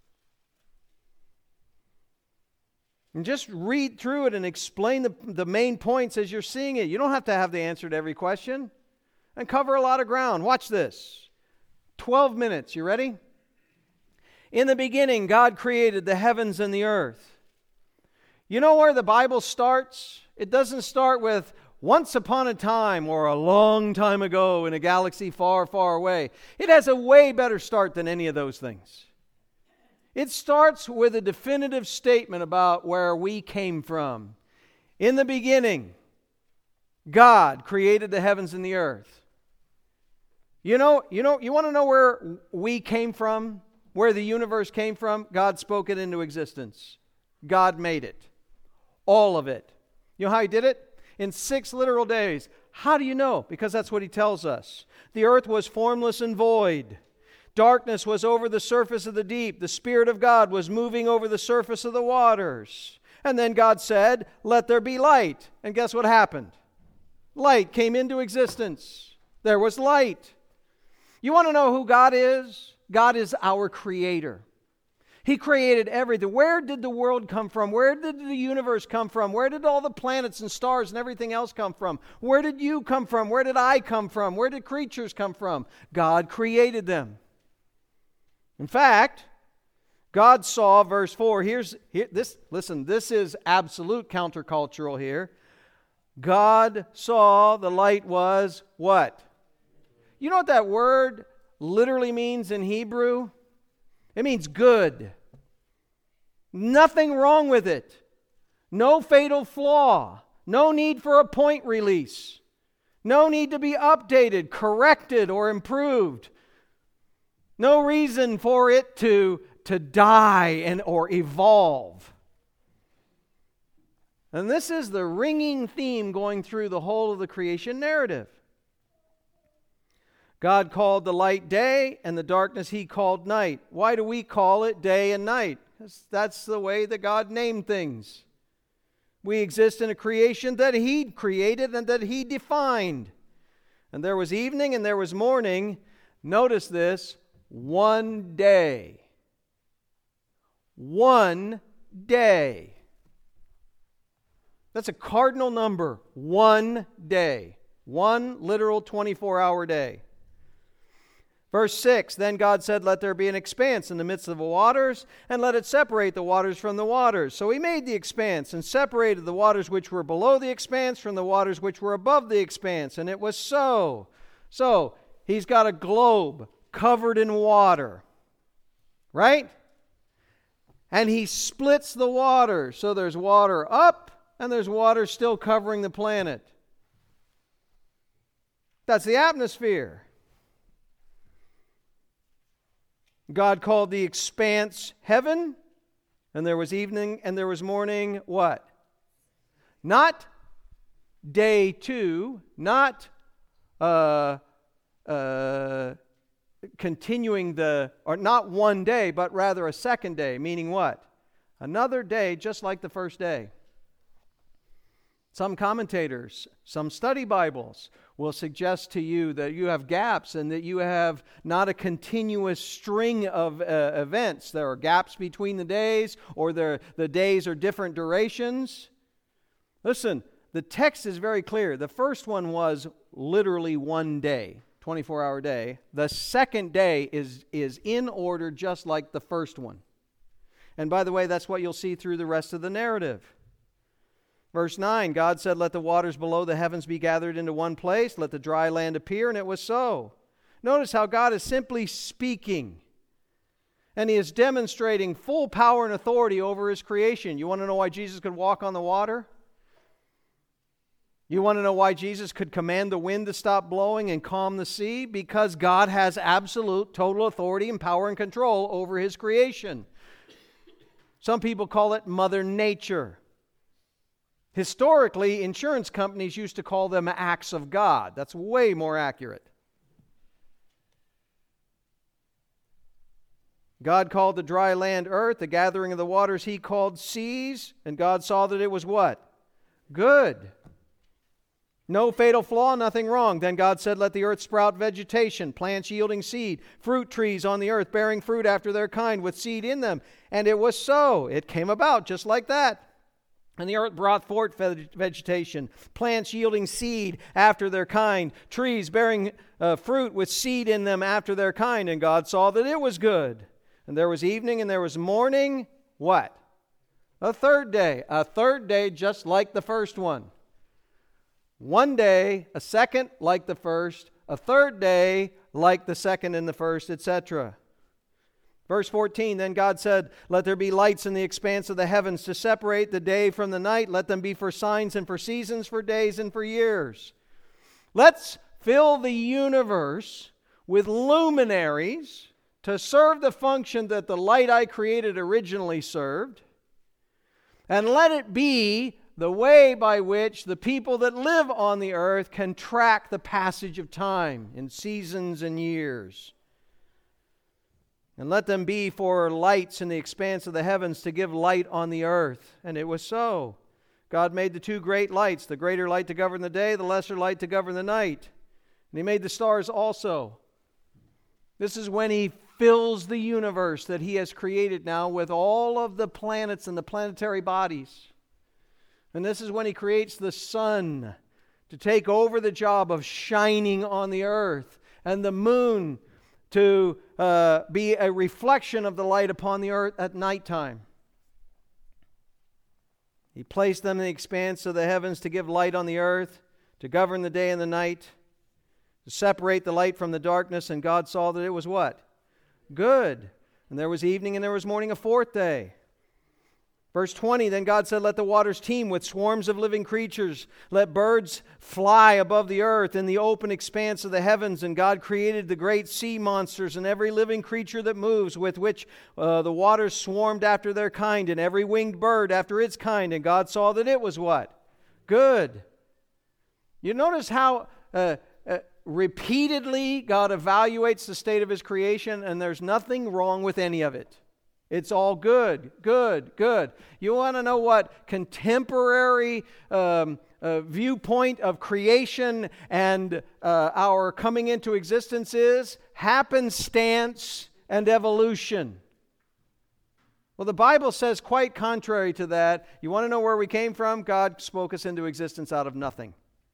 And just read through it and explain the main points as you're seeing it. You don't have to have the answer to every question. And cover a lot of ground. Watch this. 12 minutes. You ready? In the beginning, God created the heavens and the earth. You know where the Bible starts? It doesn't start with once upon a time or a long time ago in a galaxy far, far away. It has a way better start than any of those things. It starts with a definitive statement about where we came from. In the beginning, God created the heavens and the earth. You want to know where we came from? Where the universe came from? God spoke it into existence. God made it. All of it. You know how He did it? In 6 literal days. How do you know? Because that's what He tells us. The earth was formless and void. Darkness was over the surface of the deep. The Spirit of God was moving over the surface of the waters. And then God said, "Let there be light." And guess what happened? Light came into existence. There was light. You want to know who God is? God is our creator. He created everything. Where did the world come from? Where did the universe come from? Where did all the planets and stars and everything else come from? Where did you come from? Where did I come from? Where did creatures come from? God created them. In fact, God saw, verse 4, listen, this is absolute countercultural here. God saw the light was what? You know what that word literally means in Hebrew? It means good. Nothing wrong with it. No fatal flaw. No need for a point release. No need to be updated, corrected, or improved. No reason for it to die or evolve. And this is the ringing theme going through the whole of the creation narrative. God called the light day, and the darkness He called night. Why do we call it day and night? Because that's the way that God named things. We exist in a creation that He created and that He defined. And there was evening and there was morning. Notice this, one day. One day. That's a cardinal number. One day. One literal 24-hour day. Verse 6, then God said, "Let there be an expanse in the midst of the waters, and let it separate the waters from the waters." So He made the expanse and separated the waters which were below the expanse from the waters which were above the expanse. And it was so. So He's got a globe covered in water. Right? And He splits the water. So there's water up and there's water still covering the planet. That's the atmosphere. God called the expanse heaven, and there was evening and there was morning, what? Not day two, not continuing or not one day, but rather a second day, meaning what? Another day just like the first day. Some commentators, some study Bibles will suggest to you that you have gaps and that you have not a continuous string of events. There are gaps between the days, or the days are different durations. Listen, the text is very clear. The first one was literally one day, 24-hour day. The second day is in order just like the first one. And by the way, that's what you'll see through the rest of the narrative. Verse 9, God said, "Let the waters below the heavens be gathered into one place. Let the dry land appear," and it was so. Notice how God is simply speaking. And He is demonstrating full power and authority over His creation. You want to know why Jesus could walk on the water? You want to know why Jesus could command the wind to stop blowing and calm the sea? Because God has absolute, total authority and power and control over His creation. Some people call it Mother Nature. Historically, insurance companies used to call them acts of God. That's way more accurate. God called the dry land earth, the gathering of the waters He called seas, and God saw that it was what? Good. No fatal flaw, nothing wrong. Then God said, "Let the earth sprout vegetation, plants yielding seed, fruit trees on the earth bearing fruit after their kind with seed in them." And it was so. It came about just like that. And the earth brought forth vegetation, plants yielding seed after their kind, trees bearing fruit with seed in them after their kind. And God saw that it was good. And there was evening and there was morning. What? A third day. A third day just like the first one. One day, a second like the first, a third day like the second and the first, etc. Verse 14, then God said, "Let there be lights in the expanse of the heavens to separate the day from the night. Let them be for signs and for seasons, for days and for years." Let's fill the universe with luminaries to serve the function that the light I created originally served. And let it be the way by which the people that live on the earth can track the passage of time in seasons and years. And let them be for lights in the expanse of the heavens to give light on the earth. And it was so. God made the two great lights, the greater light to govern the day, the lesser light to govern the night. And He made the stars also. This is when He fills the universe that He has created now with all of the planets and the planetary bodies. And this is when He creates the sun to take over the job of shining on the earth, and the moon to be a reflection of the light upon the earth at nighttime. He placed them in the expanse of the heavens to give light on the earth, to govern the day and the night, to separate the light from the darkness. And God saw that it was what? Good. And there was evening and there was morning, a fourth day. Verse 20, then God said, let the waters teem with swarms of living creatures. Let birds fly above the earth in the open expanse of the heavens. And God created the great sea monsters and every living creature that moves, with which the waters swarmed after their kind, and every winged bird after its kind. And God saw that it was what? Good. You notice how repeatedly God evaluates the state of His creation, and there's nothing wrong with any of it. It's all good, good, good. You want to know what contemporary viewpoint of creation and our coming into existence is? Happenstance and evolution. Well, the Bible says quite contrary to that. You want to know where we came from? God spoke us into existence out of nothing.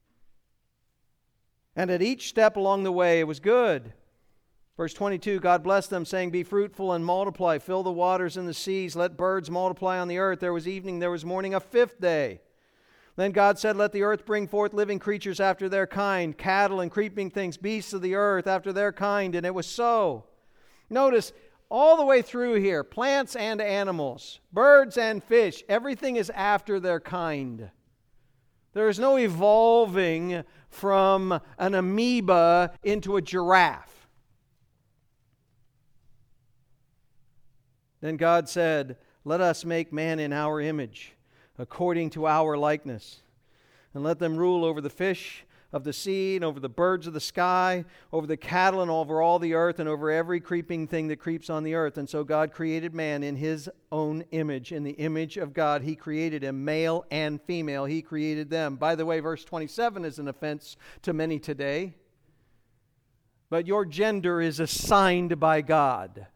And at each step along the way, it was good. Verse 22, God blessed them, saying, be fruitful and multiply, fill the waters and the seas, let birds multiply on the earth. There was evening, there was morning, a fifth day. Then God said, let the earth bring forth living creatures after their kind, cattle and creeping things, beasts of the earth after their kind. And it was so. Notice, all the way through here, plants and animals, birds and fish, everything is after their kind. There is no evolving from an amoeba into a giraffe. Then God said, let us make man in our image, according to our likeness, and let them rule over the fish of the sea, and over the birds of the sky, over the cattle, and over all the earth, and over every creeping thing that creeps on the earth. And so God created man in His own image. In the image of God He created him, male and female He created them. By the way, verse 27 is an offense to many today. But your gender is assigned by God.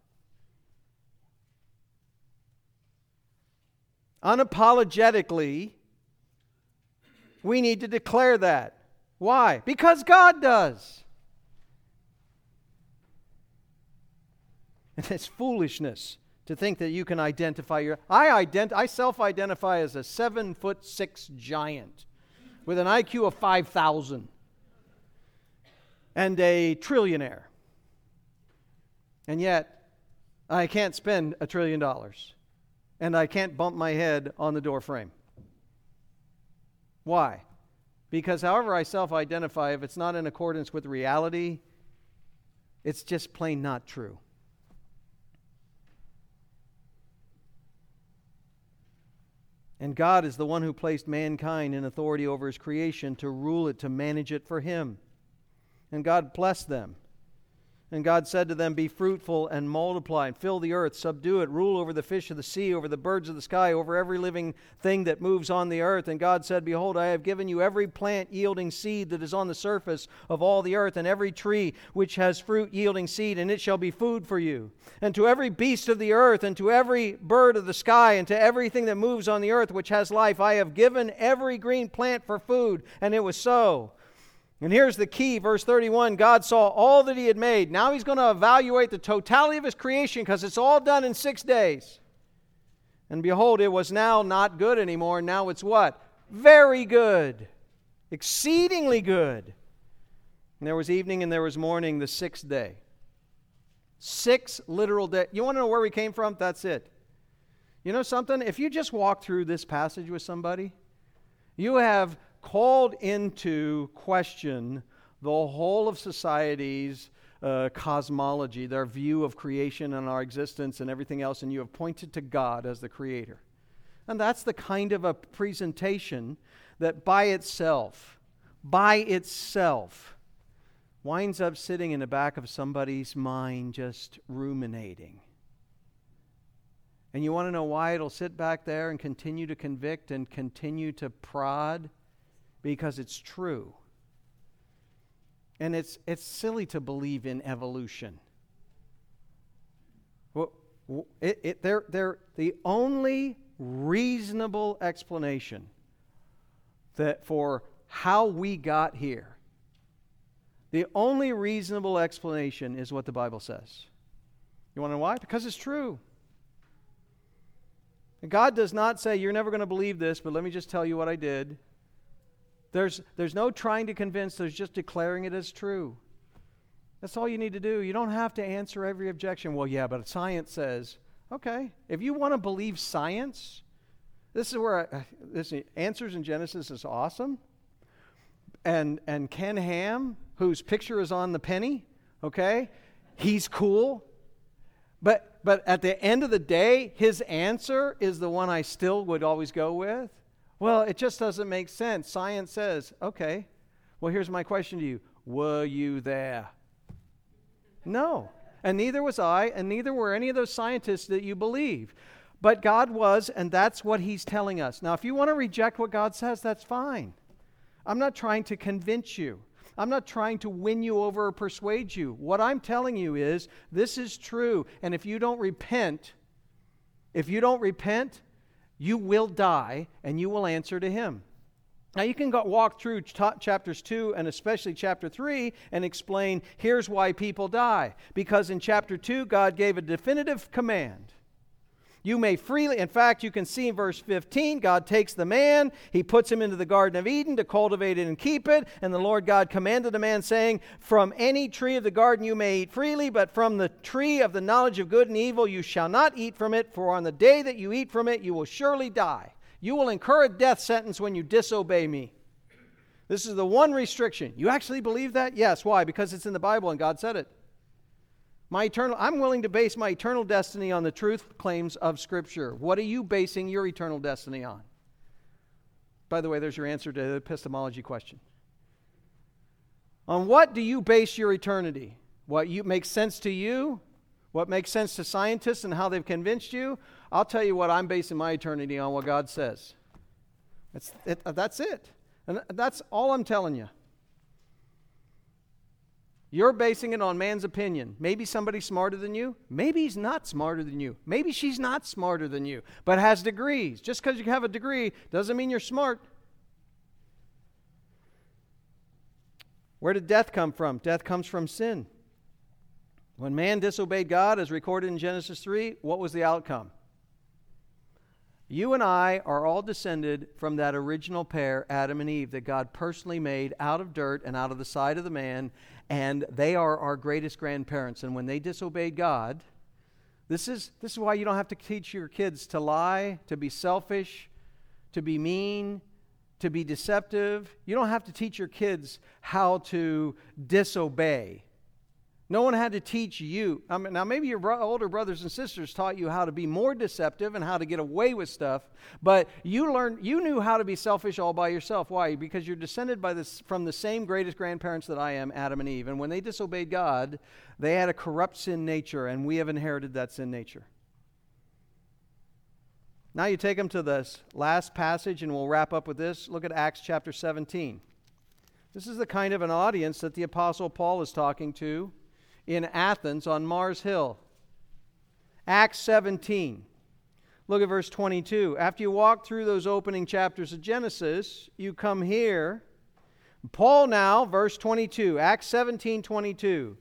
Unapologetically, we need to declare that. Why? Because God does. And it's foolishness to think that you can identify I self-identify as a 7'6" giant with an IQ of 5,000 and a trillionaire. And yet, I can't spend $1 trillion. And I can't bump my head on the door frame. Why? Because however I self-identify, if it's not in accordance with reality, it's just plain not true. And God is the one who placed mankind in authority over His creation to rule it, to manage it for Him. And God blessed them. And God said to them, be fruitful and multiply, and fill the earth, subdue it, rule over the fish of the sea, over the birds of the sky, over every living thing that moves on the earth. And God said, behold, I have given you every plant yielding seed that is on the surface of all the earth, and every tree which has fruit yielding seed, and it shall be food for you. And to every beast of the earth, and to every bird of the sky, and to everything that moves on the earth which has life, I have given every green plant for food. And it was so. And here's the key, verse 31, God saw all that He had made. Now He's going to evaluate the totality of His creation because it's all done in 6 days. And behold, it was now not good anymore. Now it's what? Very good. Exceedingly good. And there was evening and there was morning, the 6th day. 6 literal days. You want to know where we came from? That's it. You know something? If you just walk through this passage with somebody, you have called into question the whole of society's cosmology, their view of creation and our existence and everything else, and you have pointed to God as the Creator. And that's the kind of a presentation that by itself winds up sitting in the back of somebody's mind just ruminating. And you want to know why it'll sit back there and continue to convict and continue to prod? Because it's true. And it's silly to believe in evolution. The only reasonable explanation that for how we got here, the only reasonable explanation is what the Bible says. You want to know why? Because it's true. And God does not say, you're never going to believe this, but let me just tell you what I did. There's no trying to convince, there's just declaring it as true. That's all you need to do. You don't have to answer every objection. Well, yeah, but science says, okay, if you want to believe science, this is where Answers in Genesis is awesome. And Ken Ham, whose picture is on the penny, okay, he's cool. But at the end of the day, his answer is the one I still would always go with. Well, it just doesn't make sense. Science says, okay, well, here's my question to you. Were you there? No. And neither was I, and neither were any of those scientists that you believe. But God was, and that's what He's telling us. Now, if you want to reject what God says, that's fine. I'm not trying to convince you. I'm not trying to win you over or persuade you. What I'm telling you is, this is true. And if you don't repent, you will die, and you will answer to Him. Now, you can walk through chapters 2 and especially chapter 3 and explain, here's why people die. Because in chapter 2, God gave a definitive command. You may freely, in fact, you can see in verse 15, God takes the man, He puts him into the Garden of Eden to cultivate it and keep it, and the Lord God commanded the man, saying, from any tree of the garden you may eat freely, but from the tree of the knowledge of good and evil you shall not eat from it, for on the day that you eat from it you will surely die. You will incur a death sentence when you disobey me. This is the one restriction. You actually believe that? Yes. Why? Because it's in the Bible and God said it. I'm willing to base my eternal destiny on the truth claims of Scripture. What are you basing your eternal destiny on? By the way, there's your answer to the epistemology question. On what do you base your eternity? What makes sense to you? What makes sense to scientists and how they've convinced you? I'll tell you what I'm basing my eternity on, what God says. That's it. And that's all I'm telling you. You're basing it on man's opinion. Maybe somebody's smarter than you. Maybe he's not smarter than you. Maybe she's not smarter than you, but has degrees. Just because you have a degree doesn't mean you're smart. Where did death come from? Death comes from sin. When man disobeyed God, as recorded in Genesis 3, what was the outcome? You and I are all descended from that original pair, Adam and Eve, that God personally made out of dirt and out of the side of the man, and they are our greatest grandparents. And when they disobeyed God, this is why you don't have to teach your kids to lie, to be selfish, to be mean, to be deceptive. You don't have to teach your kids how to disobey. No one had to teach you. Now, maybe your older brothers and sisters taught you how to be more deceptive and how to get away with stuff, but you knew how to be selfish all by yourself. Why? Because you're descended from the same greatest grandparents that I am, Adam and Eve. And when they disobeyed God, they had a corrupt sin nature, and we have inherited that sin nature. Now you take them to this last passage, and we'll wrap up with this. Look at Acts chapter 17. This is the kind of an audience that the Apostle Paul is talking to in Athens on Mars Hill. Acts 17. Look at verse 22. After you walk through those opening chapters of Genesis, you come here. Paul now, verse 22, Acts 17:22.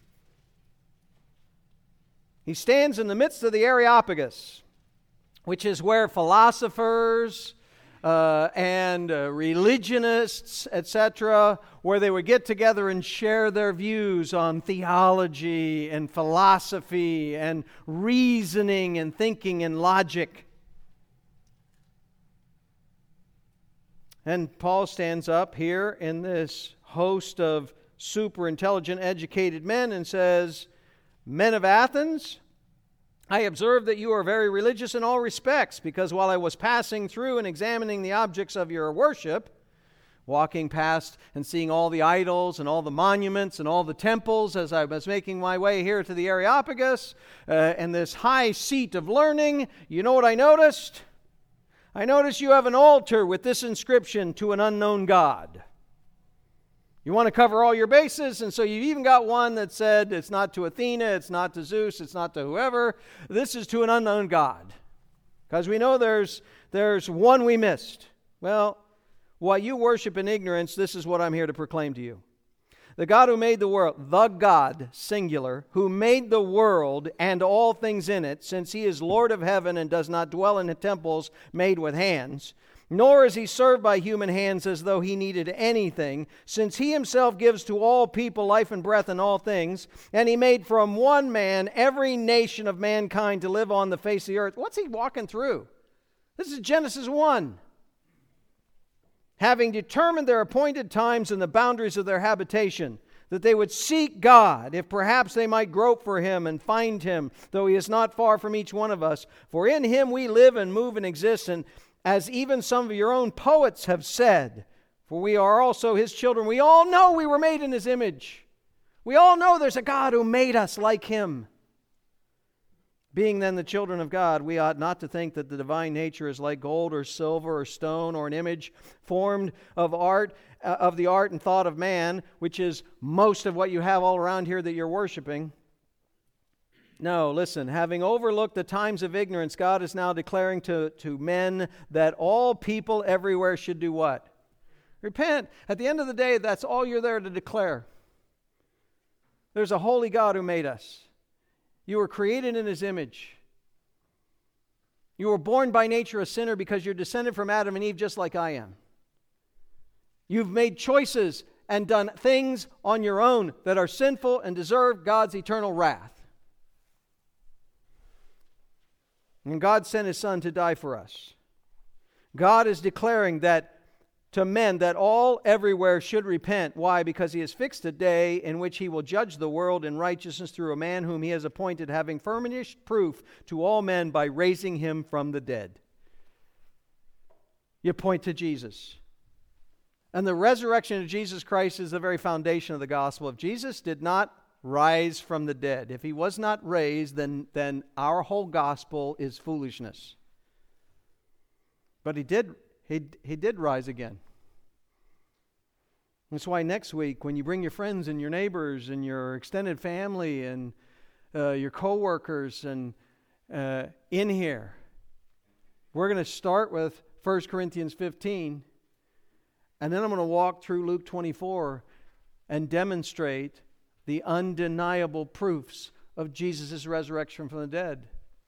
He stands in the midst of the Areopagus, which is where philosophers and religionists, etc., where they would get together and share their views on theology and philosophy and reasoning and thinking and logic. And Paul stands up here in this host of super intelligent, educated men and says, "Men of Athens, I observe that you are very religious in all respects, because while I was passing through and examining the objects of your worship, walking past and seeing all the idols and all the monuments and all the temples as I was making my way here to the Areopagus and this high seat of learning, you know what I noticed? I noticed you have an altar with this inscription, "To an unknown God." You want to cover all your bases, and so you've even got one that said it's not to Athena, it's not to Zeus, it's not to whoever. This is to an unknown God. Because we know there's one we missed. Well, while you worship in ignorance, this is what I'm here to proclaim to you. The God who made the world, the God, singular, who made the world and all things in it, since he is Lord of heaven and does not dwell in temples made with hands, nor is he served by human hands as though he needed anything, since he himself gives to all people life and breath and all things, and he made from one man every nation of mankind to live on the face of the earth. What's he walking through? This is Genesis 1. Having determined their appointed times and the boundaries of their habitation, that they would seek God, if perhaps they might grope for him and find him, though he is not far from each one of us. For in him we live and move and exist, and as even some of your own poets have said, for we are also his children. We all know we were made in his image. We all know there's a God who made us like him. Being then the children of God, we ought not to think that the divine nature is like gold or silver or stone or an image formed of the art and thought of man, which is most of what you have all around here that you're worshiping. No, listen, having overlooked the times of ignorance, God is now declaring to men that all people everywhere should do what? Repent. At the end of the day, that's all you're there to declare. There's a holy God who made us. You were created in his image. You were born by nature a sinner because you're descended from Adam and Eve just like I am. You've made choices and done things on your own that are sinful and deserve God's eternal wrath. And God sent his Son to die for us. God is declaring that to men that all everywhere should repent. Why? Because he has fixed a day in which he will judge the world in righteousness through a man whom he has appointed, having furnished proof to all men by raising him from the dead. You point to Jesus. And the resurrection of Jesus Christ is the very foundation of the gospel. If Jesus did not rise from the dead, if he was not raised, then our whole gospel is foolishness. But he did rise again. That's why next week, when you bring your friends and your neighbors and your extended family and your co-workers and in here, we're going to start with 1 Corinthians 15, and then I'm going to walk through Luke 24 and demonstrate the undeniable proofs of Jesus' resurrection from the dead,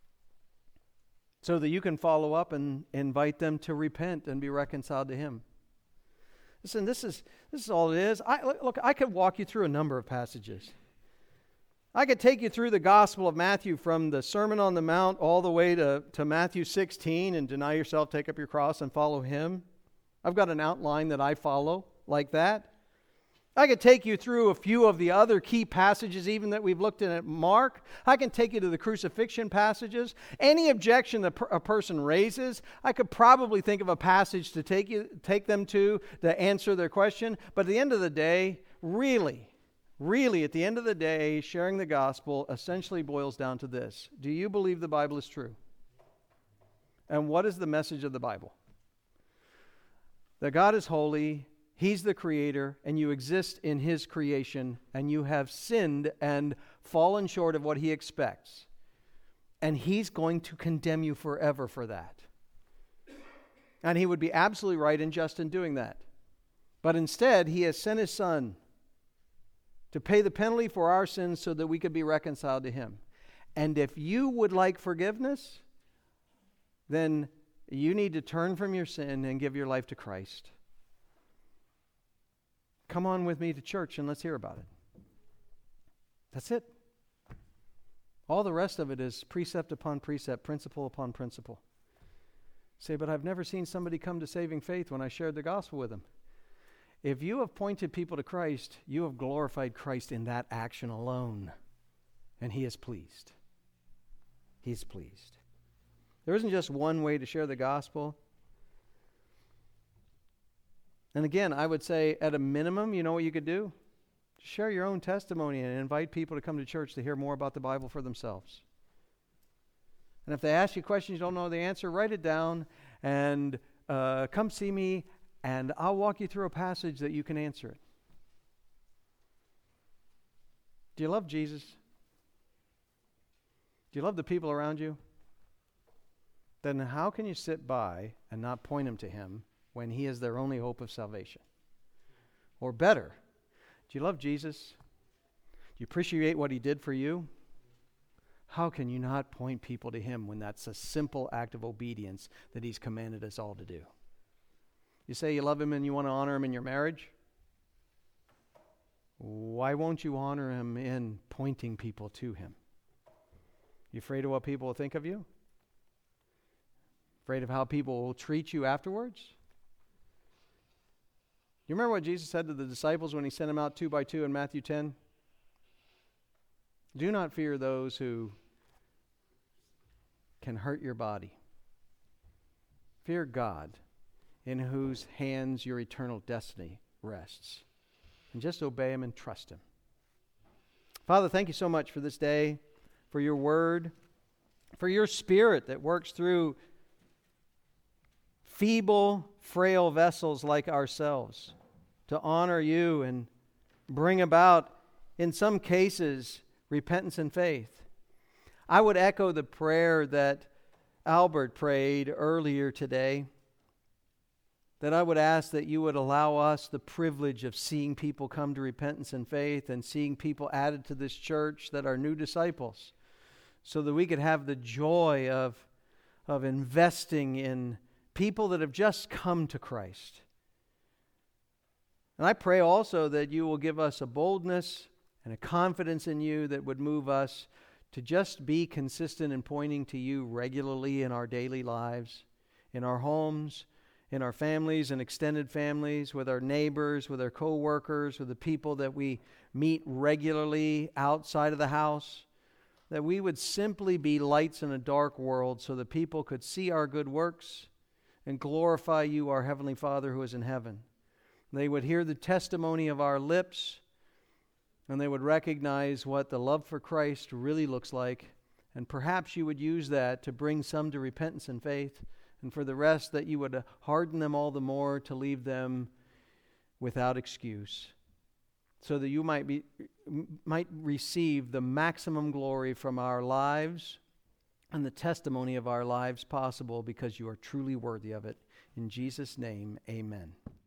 so that you can follow up and invite them to repent and be reconciled to him. Listen, this is all it is. I could walk you through a number of passages. I could take you through the Gospel of Matthew from the Sermon on the Mount all the way to Matthew 16 and deny yourself, take up your cross, and follow him. I've got an outline that I follow like that. I could take you through a few of the other key passages even that we've looked at Mark. I can take you to the crucifixion passages. Any objection that a person raises, I could probably think of a passage to take them to answer their question. But at the end of the day, really, at the end of the day, sharing the gospel essentially boils down to this. Do you believe the Bible is true? And what is the message of the Bible? That God is holy, he's the creator, and you exist in his creation, and you have sinned and fallen short of what he expects. And he's going to condemn you forever for that. And he would be absolutely right and just in doing that. But instead, he has sent his Son to pay the penalty for our sins so that we could be reconciled to him. And if you would like forgiveness, then you need to turn from your sin and give your life to Christ. Come on with me to church and let's hear about it. That's it. All the rest of it is precept upon precept, principle upon principle. Say, but I've never seen somebody come to saving faith when I shared the gospel with them. If you have pointed people to Christ, you have glorified Christ in that action alone. And he is pleased. He's pleased. There isn't just one way to share the gospel. And again, I would say at a minimum, you know what you could do? Share your own testimony and invite people to come to church to hear more about the Bible for themselves. And if they ask you questions you don't know the answer, write it down and come see me, and I'll walk you through a passage that you can answer it. Do you love Jesus? Do you love the people around you? Then how can you sit by and not point them to Him when He is their only hope of salvation? Or better, do you love Jesus? Do you appreciate what He did for you? How can you not point people to Him when that's a simple act of obedience that He's commanded us all to do? You say you love Him and you want to honor Him in your marriage? Why won't you honor Him in pointing people to Him? You afraid of what people will think of you? Afraid of how people will treat you afterwards? You remember what Jesus said to the disciples when He sent them out 2 by 2 in Matthew 10? Do not fear those who can hurt your body. Fear God, in whose hands your eternal destiny rests. And just obey Him and trust Him. Father, thank you so much for this day, for your word, for your Spirit that works through feeble, frail vessels like ourselves to honor you and bring about, in some cases, repentance and faith. I would echo the prayer that Albert prayed earlier today, that I would ask that you would allow us the privilege of seeing people come to repentance and faith and seeing people added to this church that are new disciples, so that we could have the joy of investing in people that have just come to Christ. And I pray also that you will give us a boldness and a confidence in you that would move us to just be consistent in pointing to you regularly in our daily lives, in our homes, in our families and extended families, with our neighbors, with our co-workers, with the people that we meet regularly outside of the house, that we would simply be lights in a dark world so that people could see our good works and glorify you, our Heavenly Father who is in heaven. They would hear the testimony of our lips, and they would recognize what the love for Christ really looks like, and perhaps you would use that to bring some to repentance and faith, and for the rest that you would harden them all the more to leave them without excuse, so that you might receive the maximum glory from our lives and the testimony of our lives possible, because you are truly worthy of it. In Jesus' name, amen.